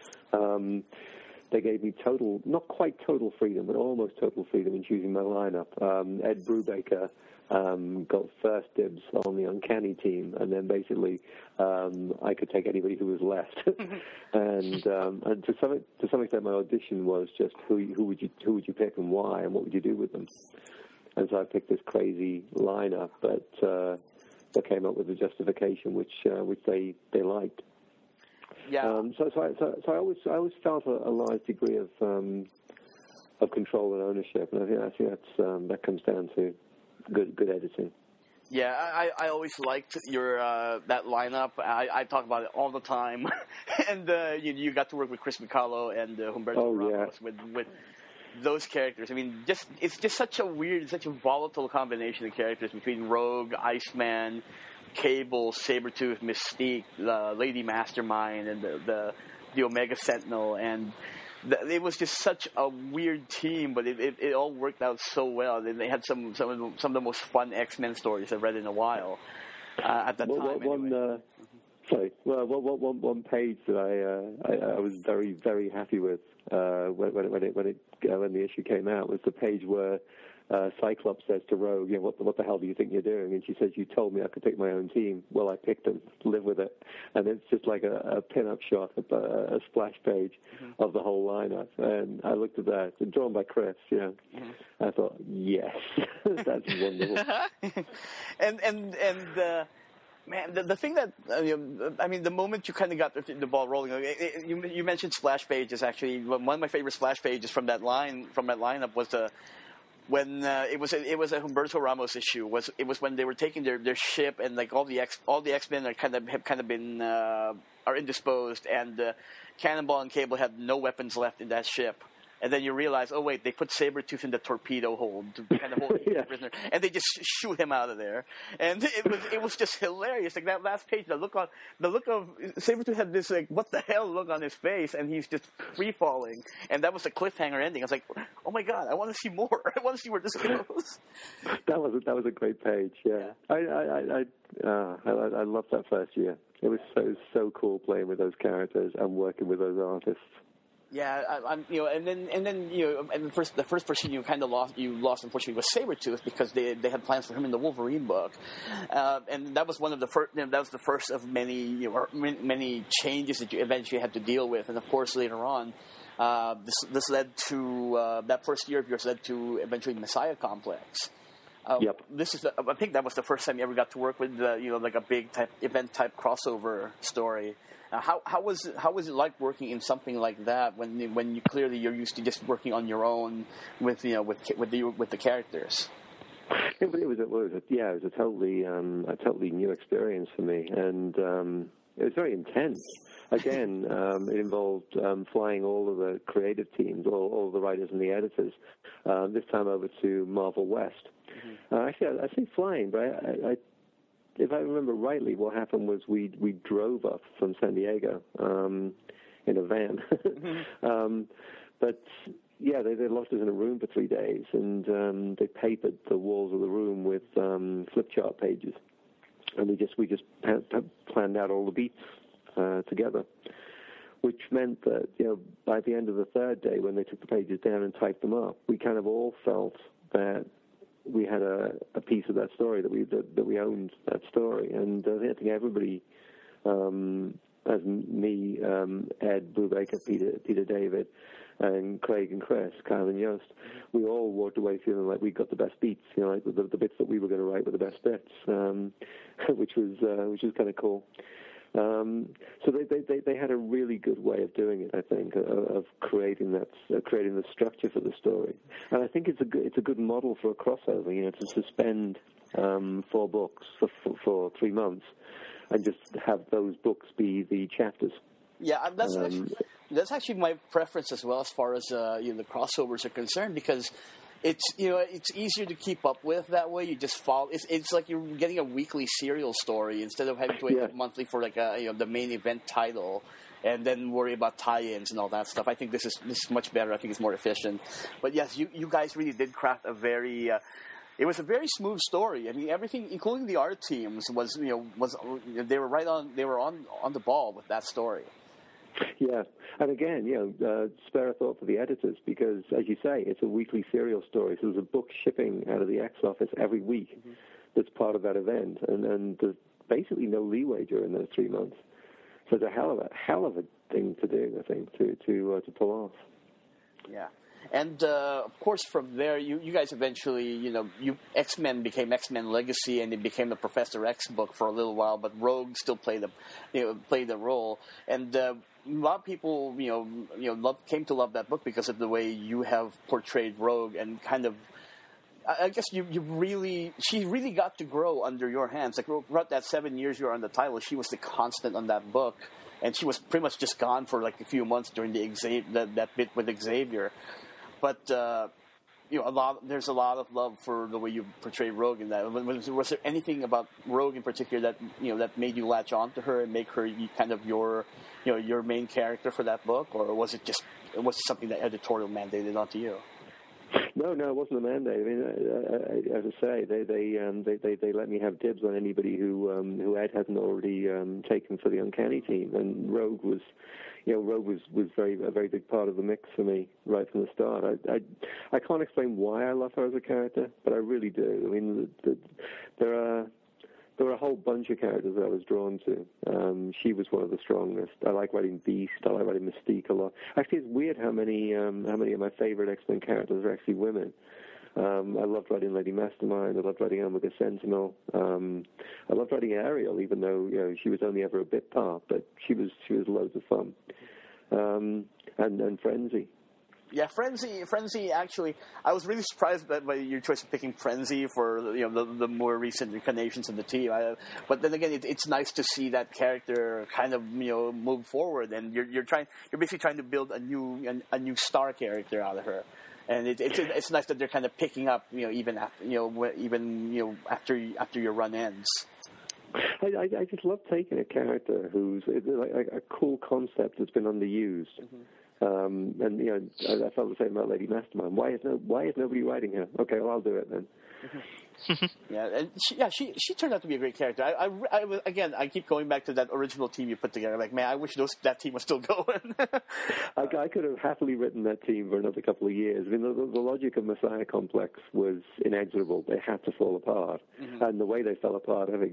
They gave me not quite total freedom, but almost total freedom in choosing my lineup. Ed Brubaker got first dibs on the Uncanny team, and then basically I could take anybody who was left. and to some extent, my audition was just who would you pick and why, and what would you do with them. And so I picked this crazy lineup, but they came up with a justification which they liked. Yeah. So I always felt a large degree of control and ownership, and I think that comes down to good editing. Yeah, I always liked your that lineup. I talk about it all the time, and you got to work with Chris Micalo and Humberto Ramos with those characters. I mean, it's just such a volatile combination of characters between Rogue, Iceman, Cable, Sabretooth, Mystique, Lady Mastermind, and the Omega Sentinel, and it was just such a weird team, but it all worked out so well. And they had some of the most fun X-Men stories I've read in a while at that time. Sorry. Well, one page that I was very, very happy with when the issue came out was the page where Cyclops says to Rogue, what the hell do you think you're doing? And she says, you told me I could pick my own team. Well, I picked them. Live with it. And it's just like a pin-up shot, a splash page of the whole lineup. And I looked at that, drawn by Chris. I thought, yes, that's wonderful. Man, the thing that the moment you kind of got the ball rolling, you mentioned splash pages. Actually, one of my favorite splash pages from that lineup was when it was a Humberto Ramos issue. It was when they were taking their ship, and like all the X-Men have kind of been are indisposed, and Cannonball and Cable had no weapons left in that ship. And then you realize, oh wait, they put Sabretooth in the torpedo hold to kind of hold him prisoner, and they just shoot him out of there. And it was just hilarious. Like that last page, the look of Sabretooth had this like what the hell look on his face, and he's just free falling. And that was a cliffhanger ending. I was like, oh my god, I want to see more. I want to see where this goes. That was a great page. Yeah. I loved that first year. It was so cool playing with those characters and working with those artists. Yeah, and then the first person you kind of lost unfortunately was Sabretooth, because they had plans for him in the Wolverine book, and that was one of the first. That was the first of many many changes that you eventually had to deal with, and of course later on, this led to that first year of yours led to eventually Messiah Complex. Yep. I think that was the first time you ever got to work with like a big event type crossover story. How was it like working in something like that when you clearly you're used to just working on your own with the characters? It was a totally new experience for me, and it was very intense. Again, it involved flying all of the creative teams, all the writers and the editors. This time over to Marvel West. Actually, I say flying, but I if I remember rightly, what happened was we drove up from San Diego in a van. But yeah, they locked us in a room for 3 days, and they papered the walls of the room with flip chart pages, and we just planned out all the beats together, which meant that by the end of the third day, when they took the pages down and typed them up, we kind of all felt that we had a piece of that story, that we owned that story. And I think everybody, as me, Ed Brubaker, Peter David, and Craig and Chris, Kyle and Yost, we all walked away feeling like we got the best beats. Like the bits that we were going to write were the best bits, which was kind of cool. So they had a really good way of doing it, I think, of creating the structure for the story, and I think it's a good model for a crossover. To suspend 4 books for 3 months, and just have those books be the chapters. Yeah, that's actually my preference as well, as far as the crossovers are concerned, because it's easier to keep up with that way. You just follow. It's like you're getting a weekly serial story instead of having to wait monthly for like the main event title, and then worry about tie-ins and all that stuff. I think this is much better. I think it's more efficient. But yes, you guys really did craft a very. It was a very smooth story. I mean, everything, including the art teams, was they were on the ball with that story. Yeah, and again, spare a thought for the editors, because, as you say, it's a weekly serial story. So there's a book shipping out of the X office every week that's part of that event, and there's basically no leeway during those 3 months. So it's a hell of a thing to do, I think, to pull off. Yeah. And, of course, from there, you guys eventually, X-Men became X-Men Legacy, and it became the Professor X book for a little while, but Rogue still played the role. And a lot of people, came to love that book because of the way you have portrayed Rogue, and kind of, I guess she really got to grow under your hands. Like, throughout that 7 years you were on the title, she was the constant on that book. And she was pretty much just gone for like a few months during that bit with Xavier. But there's a lot of love for the way you portray Rogue in that. Was there anything about Rogue in particular that made you latch on to her and make her kind of your main character for that book, or was it something that editorial mandated onto you? No, it wasn't a mandate. I mean, as I say, they let me have dibs on anybody who Ed hadn't already taken for the Uncanny team, and Rogue was a very big part of the mix for me right from the start. I can't explain why I love her as a character, but I really do. I mean, there were a whole bunch of characters that I was drawn to. She was one of the strongest. I like writing Beast. I like writing Mystique a lot. Actually, it's weird how many of my favorite X-Men characters are actually women. I loved writing Lady Mastermind. I loved writing Omega Sentinel. I loved writing Ariel, even though she was only ever a bit part, but she was loads of fun. And Frenzy. Yeah, Frenzy. Actually, I was really surprised by your choice of picking Frenzy for the more recent incarnations of the team. But then again, it's nice to see that character kind of move forward, and you're basically trying to build a new star character out of her. And it's nice that they're kind of picking up even after your run ends. I just love taking a character who's like a cool concept that's been underused. Mm-hmm. And I felt the same about Lady Mastermind. Why is nobody writing her? Okay, well, I'll do it then. Yeah, and she turned out to be a great character. I keep going back to that original team you put together. Like, man, I wish that team was still going. I could have happily written that team for another couple of years. I mean, the logic of Messiah Complex was inexorable. They had to fall apart, and the way they fell apart, I think,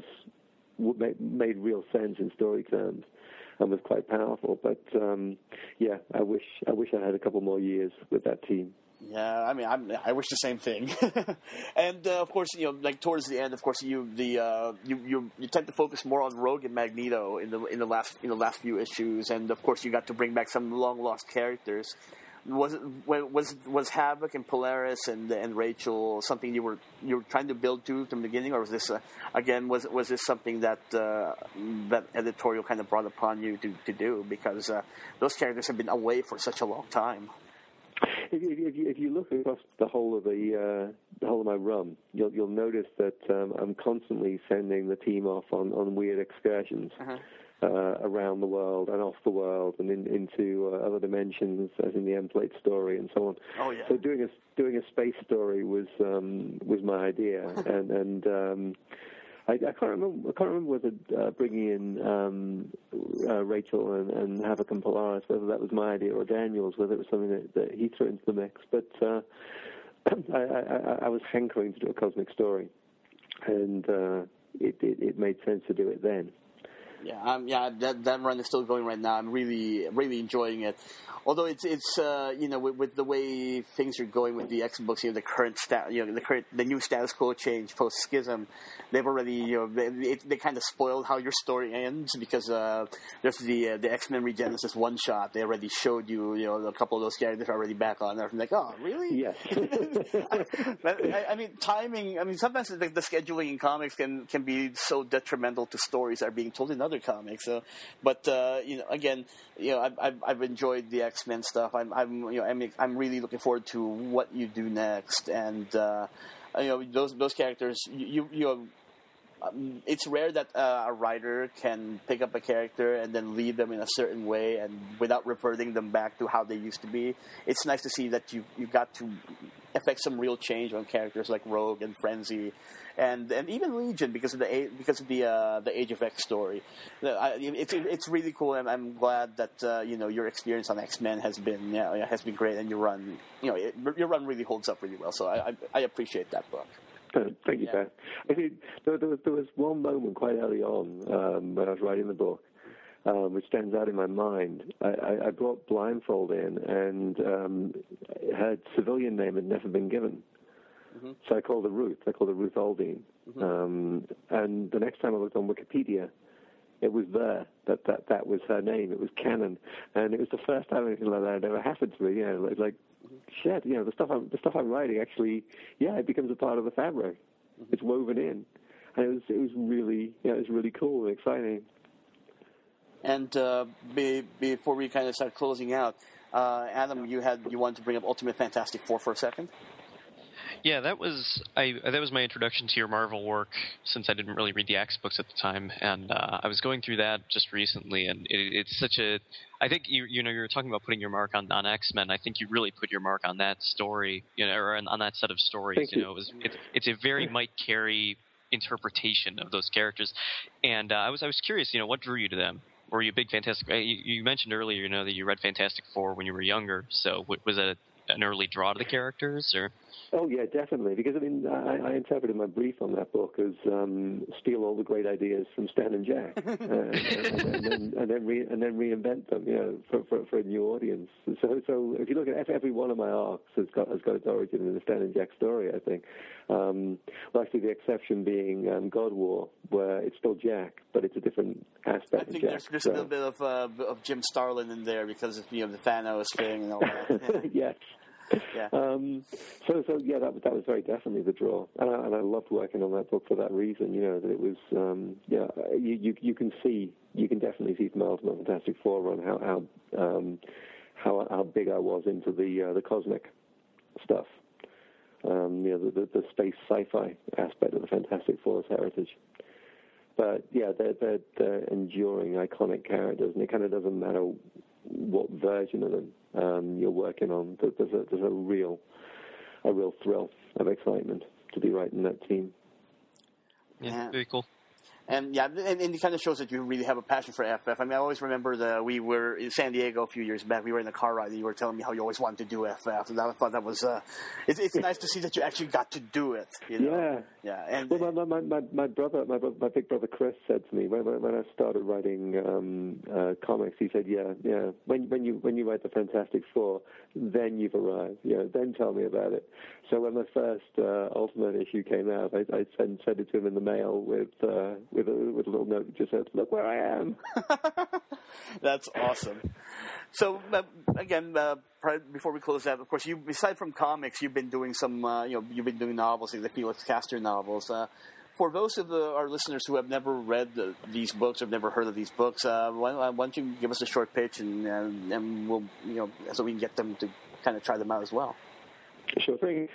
made real sense in story terms. And was quite powerful, but I wish I had a couple more years with that team. Yeah, I mean, I wish the same thing. And of course, like towards the end, of course, you tend to focus more on Rogue and Magneto in the last few issues, and of course, you got to bring back some long lost characters. Was Havoc and Polaris and Rachel something you were trying to build to from the beginning, or was this was this something that that editorial kind of brought upon you to do, because those characters have been away for such a long time? If you look across the whole of my run, you'll notice that I'm constantly sending the team off on weird excursions. Around the world and off the world and into other dimensions, as in the End-Plate story and so on. Oh yeah. So doing a space story was my idea, and I can't remember whether bringing in Rachel and Havoc and Polaris, whether that was my idea or Daniel's, whether it was something that he threw into the mix. But I was hankering to do a cosmic story, and it made sense to do it then. Yeah, that run is still going right now. I'm really, really enjoying it. Although it's with the way things are going with the X books, the new status quo change post Schism, they've already they kind of spoiled how your story ends, because there's the X-Men Regenesis one shot. They already showed you a couple of those characters are already back on there. I'm like, oh really? Yes. I mean timing. I mean sometimes the scheduling in comics can be so detrimental to stories that are being told in other comics. So, but again, I've enjoyed the X-Men stuff. I'm really looking forward to what you do next, and those characters. It's rare that a writer can pick up a character and then lead them in a certain way, and without reverting them back to how they used to be. It's nice to see that you got to affect some real change on characters like Rogue and Frenzy, and even Legion because of the Age of X story. It's really cool, and I'm glad that your experience on X-Men has been great, and your run really holds up really well. So I appreciate that book. Thank you, Pat. I think there was one moment quite early on when I was writing the book, which stands out in my mind. I brought Blindfold in, and her civilian name had never been given. Mm-hmm. So I called her Ruth. I called her Ruth Aldine. Mm-hmm. And the next time I looked on Wikipedia, it was there that was her name. It was canon, and it was the first time anything like that had ever happened to me. Like shit, the stuff I'm writing actually, it becomes a part of the fabric. Mm-hmm. It's woven in, and it was really cool and exciting. And before we kind of start closing out, Adam, you wanted to bring up Ultimate Fantastic Four for a second? Yeah, that was my introduction to your Marvel work, since I didn't really read the X books at the time, and I was going through that just recently, and it's such a. I think you were talking about putting your mark on X-Men. I think you really put your mark on that story, or on that set of stories. Thank you. It's a very Mike Carey interpretation of those characters, and I was curious, what drew you to them? Were you a big Fantastic? You mentioned earlier, that you read Fantastic Four when you were younger. So was it an early draw to the characters, or? Oh yeah, definitely. Because I interpreted my brief on that book as steal all the great ideas from Stan and Jack, and then reinvent them, for a new audience. So if you look at every one of my arcs, has got its origin in the Stan and Jack story, I think. Well, actually, the exception being God War, where it's still Jack, but it's a different aspect. I think of Jack. there's a little bit of Jim Starlin in there because of the Thanos thing and all that. Yes. Yeah. So yeah, that was very definitely the draw, and I loved working on that book for that reason. That it was you can definitely see from Ultimate Fantastic Four run how big I was into the cosmic stuff. The space sci-fi aspect of the Fantastic Four's heritage. But yeah, they're enduring, iconic characters, and it kind of doesn't matter what version of them you're working on. There's a real thrill of excitement to be writing that team. Yeah, very cool. And it kind of shows that you really have a passion for FF. I mean, I always remember we were in San Diego a few years back. We were in a car ride, and you were telling me how you always wanted to do FF, and I thought that was. It's nice to see that you actually got to do it. Yeah. And well, my big brother Chris said to me when I started writing comics, he said, yeah, when you write the Fantastic Four, then you've arrived. Then tell me about it. So when the first Ultimate issue came out, I sent it to him in the mail with a little note that just said, "Look where I am." That's awesome. So again, before we close out, of course, you aside from comics, you've been doing some, you've been doing novels, like the Felix Castor novels. For those of our listeners who have never read these books or have never heard of these books, why don't you give us a short pitch and we'll, so we can get them to kind of try them out as well. Sure thing.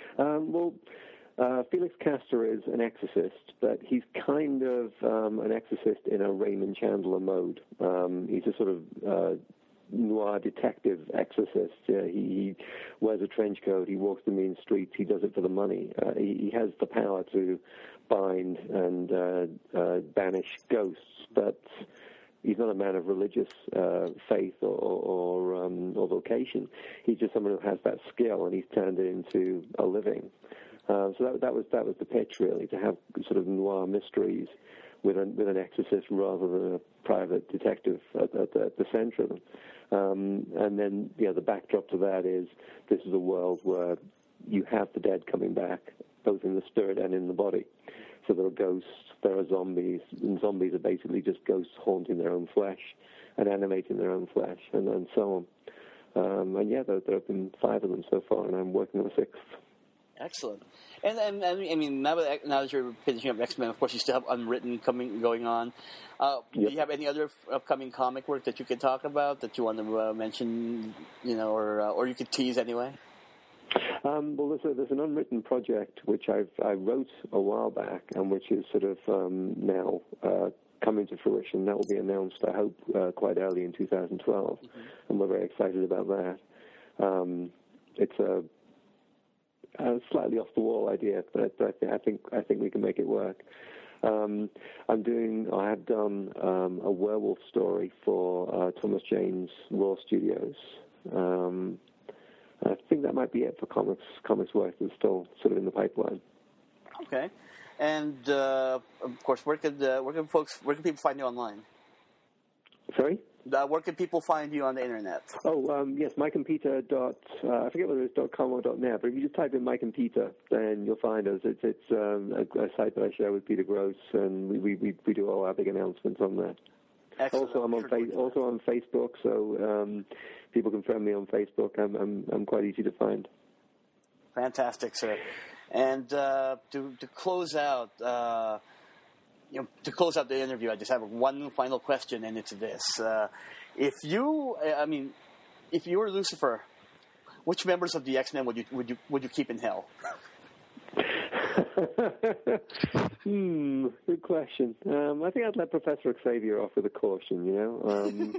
Felix Castor is an exorcist, but he's kind of an exorcist in a Raymond Chandler mode. He's a sort of noir detective exorcist. He wears a trench coat. He walks the mean streets. He does it for the money. He has the power to bind and banish ghosts, but he's not a man of religious faith or vocation. He's just someone who has that skill, and he's turned it into a living. So that was the pitch, really, to have sort of noir mysteries with an exorcist rather than a private detective at the center of them. And then the backdrop to that is this is a world where you have the dead coming back, both in the spirit and in the body. So there are ghosts, there are zombies, and zombies are basically just ghosts haunting their own flesh and animating their own flesh, and so on. And there have been 5 of them so far, and I'm working on a 6th. Excellent. And I mean, now that you're finishing up X-Men, of course, you still have Unwritten going on. Yep. Do you have any other upcoming comic work that you could talk about that you want to mention, or you could tease anyway? Well, there's an Unwritten project which I wrote a while back, and which is sort of now coming to fruition. That will be announced, I hope, quite early in 2012, and we're very excited about that. It's a slightly off the wall idea, but I think we can make it work. I have done a werewolf story for Thomas Jane's Raw Studios. I think that might be it for comics work that's still sort of in the pipeline. Okay, and of course, where can people find you online? Sorry? Where can people find you on the internet? Oh, yes, MikeandPeter. I forget whether it's .com or .net, but if you just type in Mike and Peter, then you'll find us. It's a site that I share with Peter Gross, and we do all our big announcements on there. Excellent. Also, I'm on Facebook, so people can friend me on Facebook. I'm quite easy to find. Fantastic, sir. And to close out. To close out the interview, I just have one final question, and it's this: if you were Lucifer, which members of the X-Men would you keep in hell? Good question. I think I'd let Professor Xavier off with a caution, you know.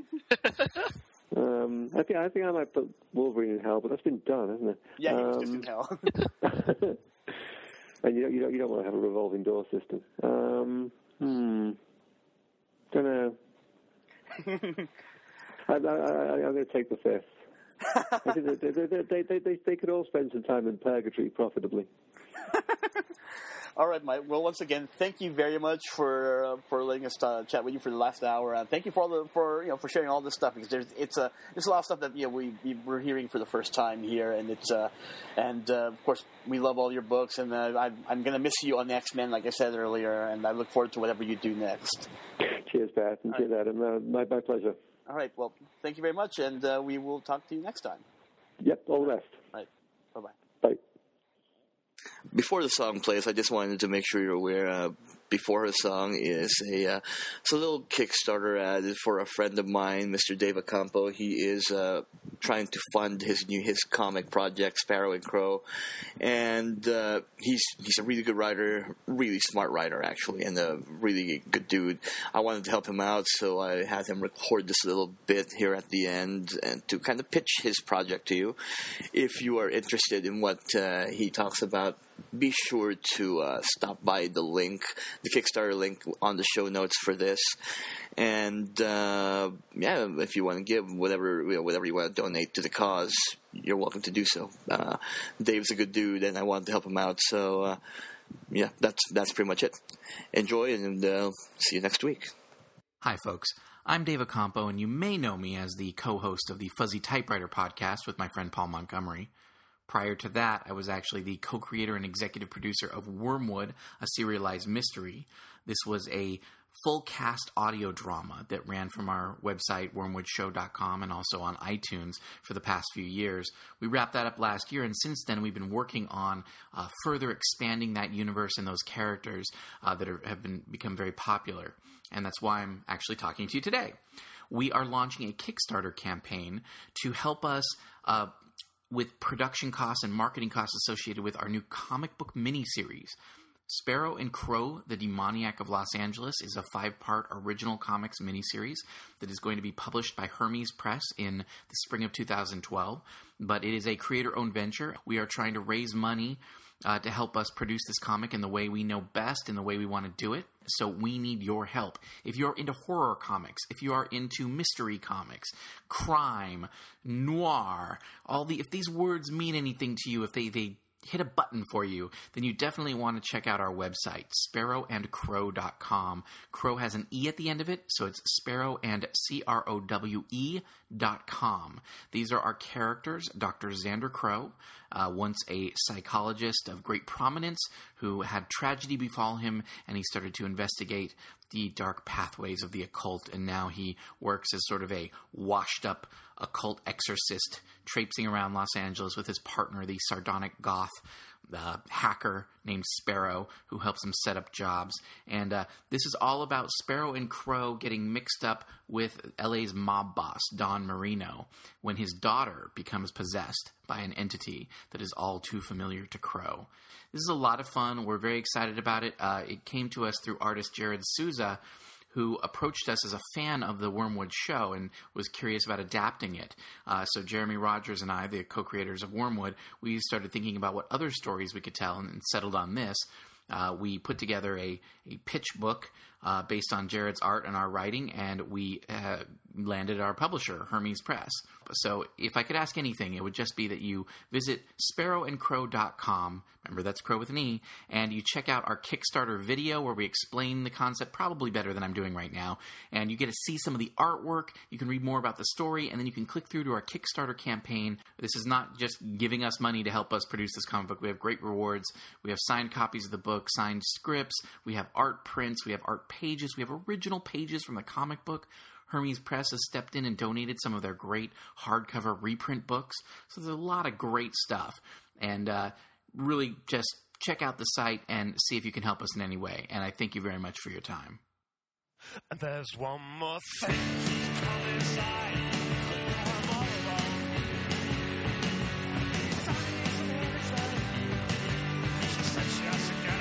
I think I might put Wolverine in hell, but that's been done, hasn't it? Yeah, he was just in hell. And you don't want to have a revolving door system. Don't know. I'm going to take the fifth. I think they could all spend some time in purgatory profitably. All right, Mike. Well, once again, thank you very much for letting us chat with you for the last hour. Thank you for sharing all this stuff, because there's a lot of stuff that we're hearing for the first time here, and of course we love all your books, and I'm gonna miss you on X-Men, like I said earlier, and I look forward to whatever you do next. Cheers, Pat, and cheers, Adam. My pleasure. All right. Well, thank you very much, and we will talk to you next time. Yep. All the best. All right. Bye-bye. Bye. Before the song plays, I just wanted to make sure you're aware, before the song is it's a little Kickstarter ad for a friend of mine, Mr. Dave Acampo. He is trying to fund his comic project, Sparrow and Crow, and he's a really good writer, really smart writer actually, and a really good dude. I wanted to help him out, so I had him record this little bit here at the end and to kind of pitch his project to you. If you are interested in what he talks about, be sure to stop by the Kickstarter link on the show notes for this. And if you want to give whatever you want to donate to the cause, you're welcome to do so. Dave's a good dude, and I wanted to help him out. So that's pretty much it. Enjoy, and see you next week. Hi, folks. I'm Dave Acampo, and you may know me as the co-host of the Fuzzy Typewriter podcast with my friend Paul Montgomery. Prior to that, I was actually the co-creator and executive producer of Wormwood, a serialized mystery. This was a full-cast audio drama that ran from our website, wormwoodshow.com, and also on iTunes for the past few years. We wrapped that up last year, and since then we've been working on further expanding that universe and those characters that have become very popular. And that's why I'm actually talking to you today. We are launching a Kickstarter campaign to help us with production costs and marketing costs associated with our new comic book miniseries. Sparrow and Crow, the Demoniac of Los Angeles, is a 5-part original comics miniseries that is going to be published by Hermes Press in the spring of 2012. But it is a creator-owned venture. We are trying to raise money to help us produce this comic in the way we know best, in the way we want to do it. So we need your help. If you're into horror comics, if you are into mystery comics, crime, noir, if these words mean anything to you, if they hit a button for you, then you definitely want to check out our website, sparrowandcrow.com. Crow has an E at the end of it, so it's sparrowandcrowe.com. These are our characters. Dr. Xander Crow, once a psychologist of great prominence who had tragedy befall him, and he started to investigate the dark pathways of the occult, and now he works as sort of a washed-up occult exorcist traipsing around Los Angeles with his partner, the sardonic goth hacker named Sparrow, who helps him set up jobs. And this is all about Sparrow and Crow getting mixed up with LA's mob boss, Don Marino, when his daughter becomes possessed by an entity that is all too familiar to Crow. This is a lot of fun. We're very excited about it. It came to us through artist Jared Souza, who approached us as a fan of the Wormwood show and was curious about adapting it. So Jeremy Rogers and I, the co-creators of Wormwood, we started thinking about what other stories we could tell and settled on this. We put together a pitch book based on Jared's art and our writing, and we landed our publisher, Hermes Press. So if I could ask anything, it would just be that you visit sparrowandcrow.com, remember that's Crow with an E, and you check out our Kickstarter video where we explain the concept probably better than I'm doing right now, and you get to see some of the artwork, you can read more about the story, and then you can click through to our Kickstarter campaign. This is not just giving us money to help us produce this comic book. We have great rewards. We have signed copies of the book, signed scripts, we have art prints, we have art pages, we have original pages from the comic book. Hermes Press has stepped in and donated some of their great hardcover reprint books. So there's a lot of great stuff. And really just check out the site and see if you can help us in any way. And I thank you very much for your time. There's one more thing. She said she has to go.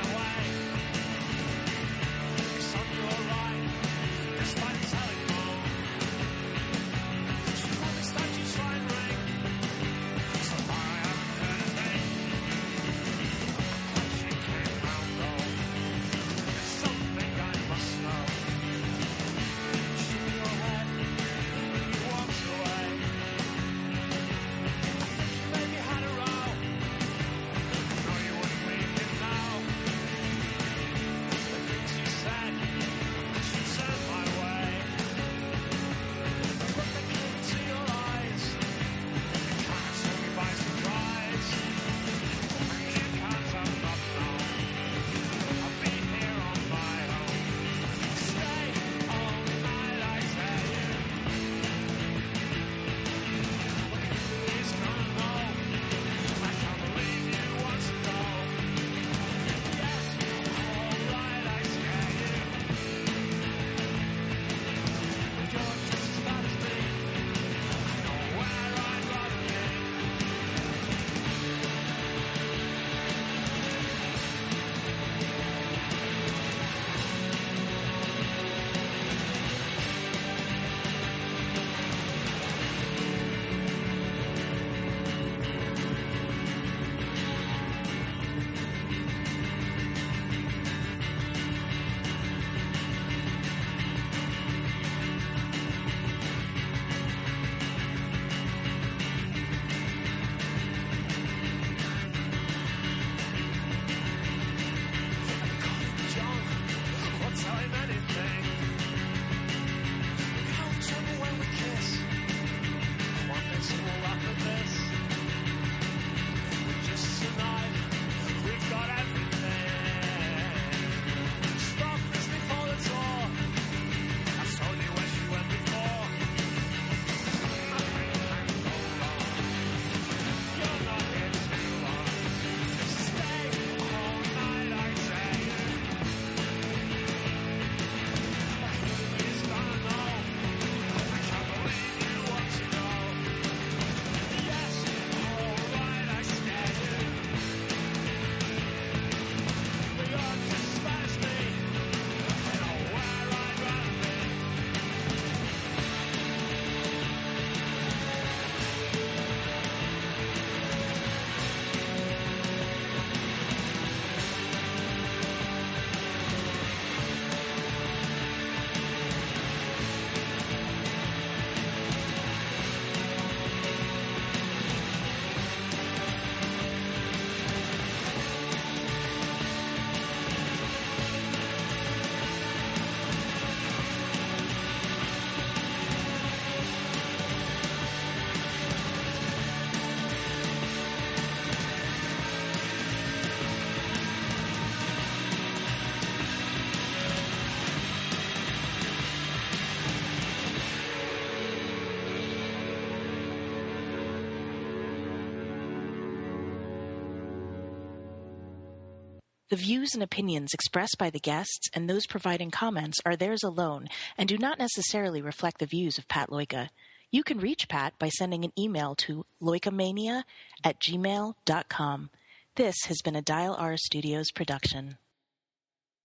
The views and opinions expressed by the guests and those providing comments are theirs alone and do not necessarily reflect the views of Pat Loika. You can reach Pat by sending an email to loikamania@gmail.com. This has been a Dial R Studios production.